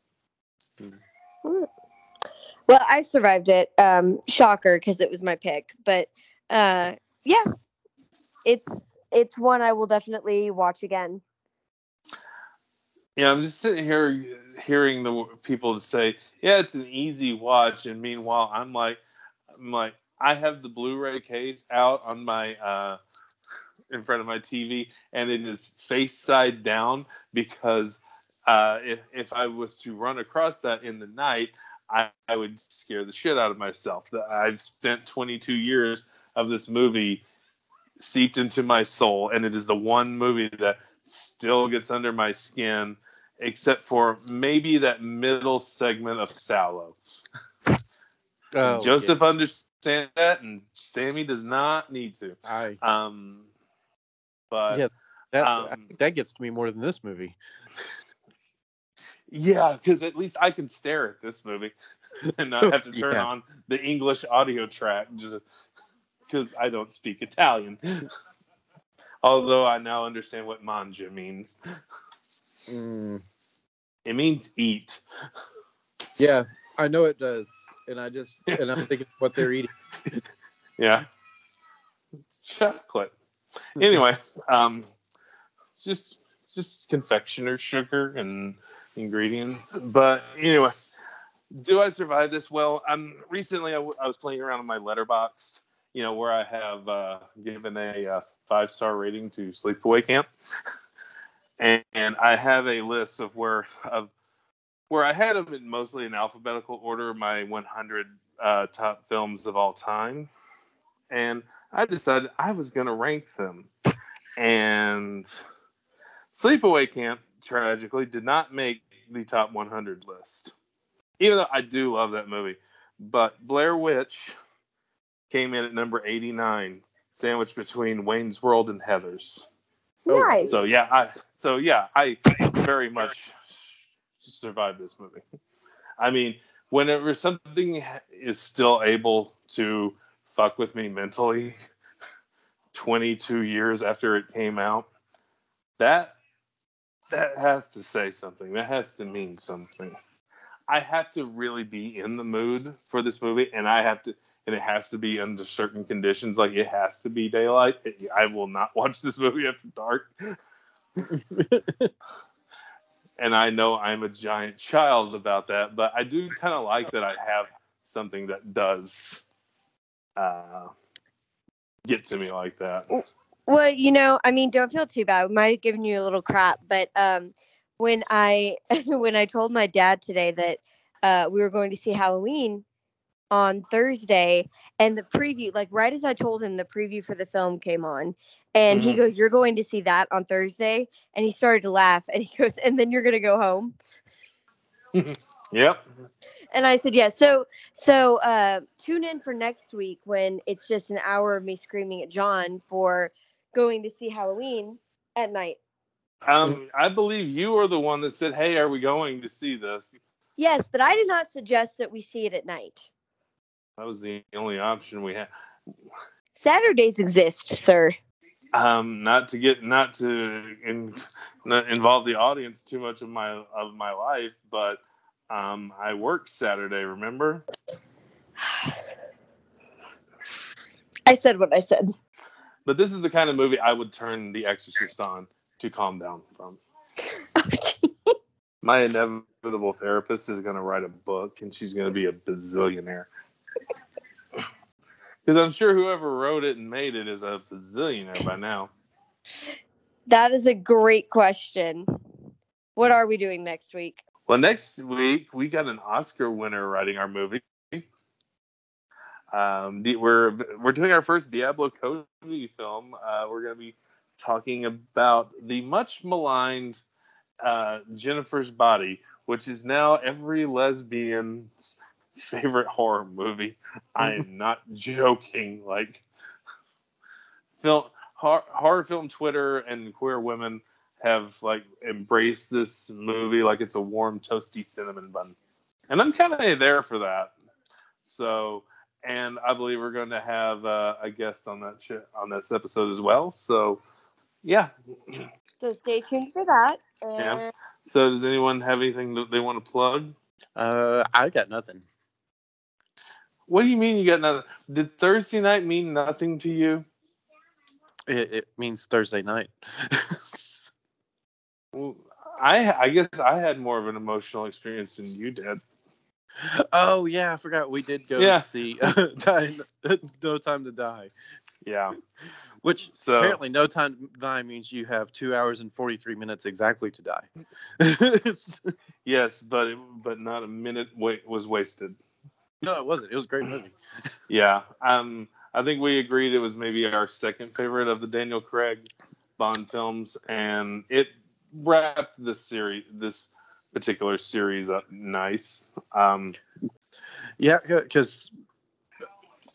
S3: Well, I survived it. Shocker, because it was my pick. But yeah, it's one I will definitely watch again.
S1: Yeah, I'm just sitting here hearing the people say, yeah, it's an easy watch. And meanwhile, I'm like, I have the Blu-ray case out on my in front of my TV, and it is face side down because if I was to run across that in the night, I would scare the shit out of myself. I've spent 22 years of this movie seeped into my soul, and it is the one movie that still gets under my skin, except for maybe that middle segment of Sallow. Joseph understands understand that, and Sammy does not need to. But
S4: yeah, I think that gets to me more than this movie.
S1: yeah, because at least I can stare at this movie and not have to turn on the English audio track just because I don't speak Italian. Although I now understand what manja means. It means eat.
S4: Yeah, I know it does. And I'm thinking what they're eating.
S1: Yeah. It's chocolate. Anyway, it's just confectioner sugar and ingredients. But anyway, do I survive this? Well, recently I was playing around in my Letterboxd, where I have given a 5-star rating to Sleepaway Camp, and I have a list of where I had them in mostly in alphabetical order, my 100 top films of all time, and I decided I was going to rank them, and Sleepaway Camp tragically did not make the top 100 list. Even though I do love that movie. But Blair Witch came in at number 89, sandwiched between Wayne's World and Heathers.
S3: Nice.
S1: So I very much survived this movie. I mean, whenever something is still able to fuck with me mentally 22 years after it came out, that has to say something. That has to mean something. I have to really be in the mood for this movie, and it has to be under certain conditions. Like, it has to be daylight. I will not watch this movie after dark. And I know I'm a giant child about that, but I do kind of like that I have something that does get to me like that.
S3: Well, don't feel too bad. We might have given you a little crap, but when I told my dad today that we were going to see Halloween on Thursday, and the preview, like right as I told him, the preview for the film came on, and he goes, "You're going to see that on Thursday?" And he started to laugh, and he goes, "And then you're going to go home?"
S1: Yep.
S3: And I said, "Yeah." So tune in for next week when it's just an hour of me screaming at John for going to see Halloween at night.
S1: I believe you are the one that said, "Hey, are we going to see this?"
S3: Yes, but I did not suggest that we see it at night.
S1: That was the only option we had.
S3: Saturdays exist, sir.
S1: Not to involve the audience too much of my life, but I worked Saturday. Remember?
S3: I said what I said.
S1: But this is the kind of movie I would turn The Exorcist on to calm down from. My inevitable therapist is going to write a book, and she's going to be a bazillionaire. Because I'm sure whoever wrote it and made it is a bazillionaire by now.
S3: That is a great question. What are we doing next week?
S1: Well, next week, we got an Oscar winner writing our movie. We're doing our first Diablo Cody film. We're going to be talking about the much maligned Jennifer's Body, which is now every lesbian's favorite horror movie. I am not joking. Like, horror film Twitter and queer women have like embraced this movie like it's a warm toasty cinnamon bun, and I'm kind of there for that. So, and I believe we're going to have a guest on on this episode as well. So, yeah.
S3: So stay tuned for that. And
S1: Yeah. So, does anyone have anything that they want to plug?
S4: I got nothing.
S1: What do you mean you got nothing? Did Thursday night mean nothing to you?
S4: It means Thursday night.
S1: Well, I guess I had more of an emotional experience than you did.
S4: Oh yeah, I forgot we did go see No Time to Die.
S1: Yeah.
S4: Which apparently No Time to Die means you have 2 hours and 43 minutes exactly to die.
S1: Yes, but not a minute was wasted.
S4: No, it wasn't. It was a great movie.
S1: Yeah. I think we agreed it was maybe our second favorite of the Daniel Craig Bond films, and it wrapped this particular series up nice.
S4: Yeah, because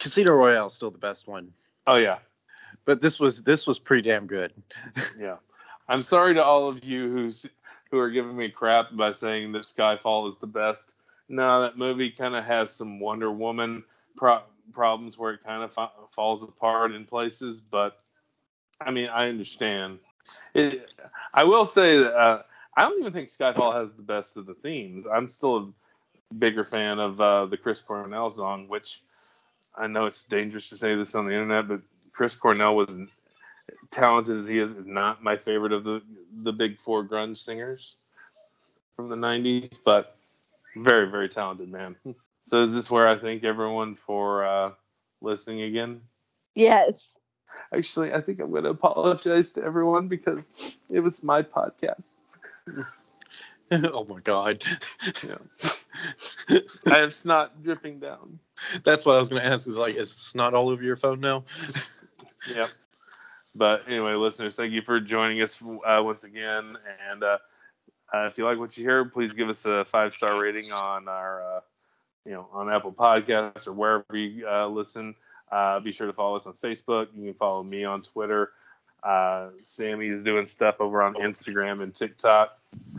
S4: Casino Royale is still the best one,
S1: Oh yeah,
S4: but this was pretty damn good.
S1: yeah. I'm sorry to all of you who are giving me crap by saying that Skyfall is the best. No, that movie kind of has some Wonder Woman problems where it kind of falls apart in places, but I mean, I understand. I will say that I don't even think Skyfall has the best of the themes. I'm still a bigger fan of the Chris Cornell song, which I know it's dangerous to say this on the internet, but Chris Cornell, was talented as he is not my favorite of the big four grunge singers from the 90s, but very, very talented man. So is this where I thank everyone for listening again?
S3: Yes.
S1: Actually, I think I'm going to apologize to everyone because it was my podcast.
S4: Oh my God.
S1: Yeah. I have snot dripping down.
S4: That's what I was going to ask, is snot all over your phone now?
S1: Yep. But anyway, listeners, thank you for joining us once again. And if you like what you hear, please give us a 5-star rating on our, on Apple Podcasts or wherever you listen. Be sure to follow us on Facebook. You can follow me on Twitter. Sammy is doing stuff over on Instagram and TikTok.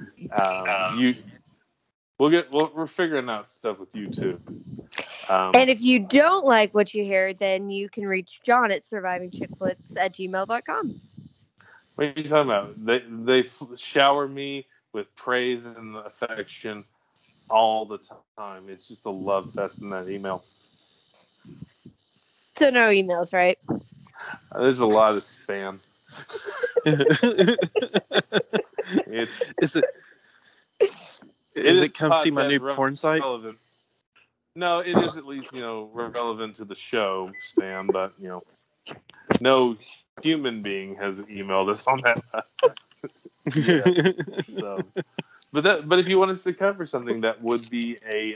S1: We're figuring out stuff with you too.
S3: And if you don't like what you hear, then you can reach John at survivingchickflicks@gmail.com.
S1: What are you talking about? They shower me with praise and affection all the time. It's just a love fest in that email.
S3: So no emails, right?
S1: There's a lot of spam.
S4: Is it come see my new porn site?
S1: Relevant. No, it is at least, relevant to the show, spam, but, no human being has emailed us on that. Yeah, so, but if you want us to cover something, that would be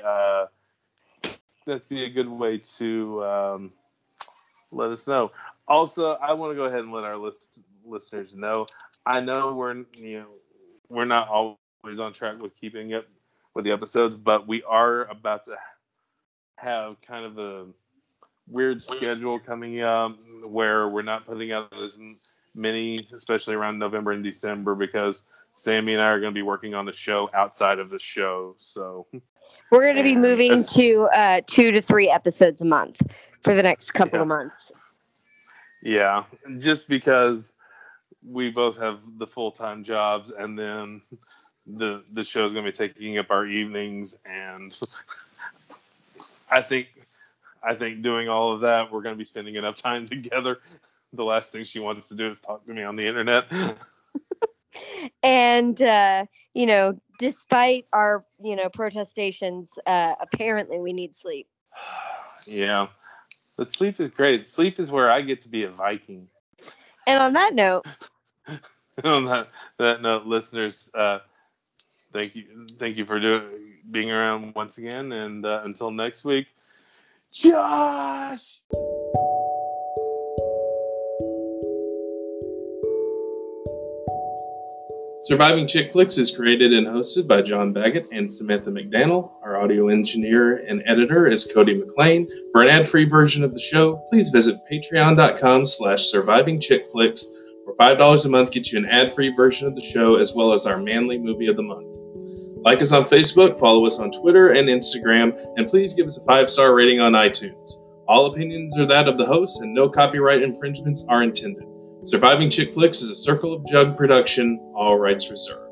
S1: that'd be a good way to let us know. Also, I want to go ahead and let our listeners know. I know we're not always on track with keeping up with the episodes, but we are about to have kind of a weird schedule coming up where we're not putting out as many, especially around November and December, because Sammy and I are going to be working on the show outside of the show. So
S3: we're going to be moving to 2 to 3 episodes a month for the next couple of months.
S1: Yeah, just because we both have the full-time jobs, and then the show's going to be taking up our evenings, and I think doing all of that, we're going to be spending enough time together. The last thing she wants to do is talk to me on the internet.
S3: And, despite our, protestations, apparently we need sleep.
S1: Yeah. But sleep is great. Sleep is where I get to be a Viking.
S3: And on that note.
S1: On that note, listeners, thank you for being around once again. And until next week, Josh! Surviving Chick Flicks is created and hosted by John Baggett and Samantha McDaniel. Our audio engineer and editor is Cody McLean. For an ad-free version of the show, please visit patreon.com/survivingchickflicks, where $5 a month gets you an ad-free version of the show, as well as our manly movie of the month. Like us on Facebook, follow us on Twitter and Instagram, and please give us a 5-star rating on iTunes. All opinions are that of the host, and no copyright infringements are intended. Surviving Chick Flicks is a Circle of Jug production, all rights reserved.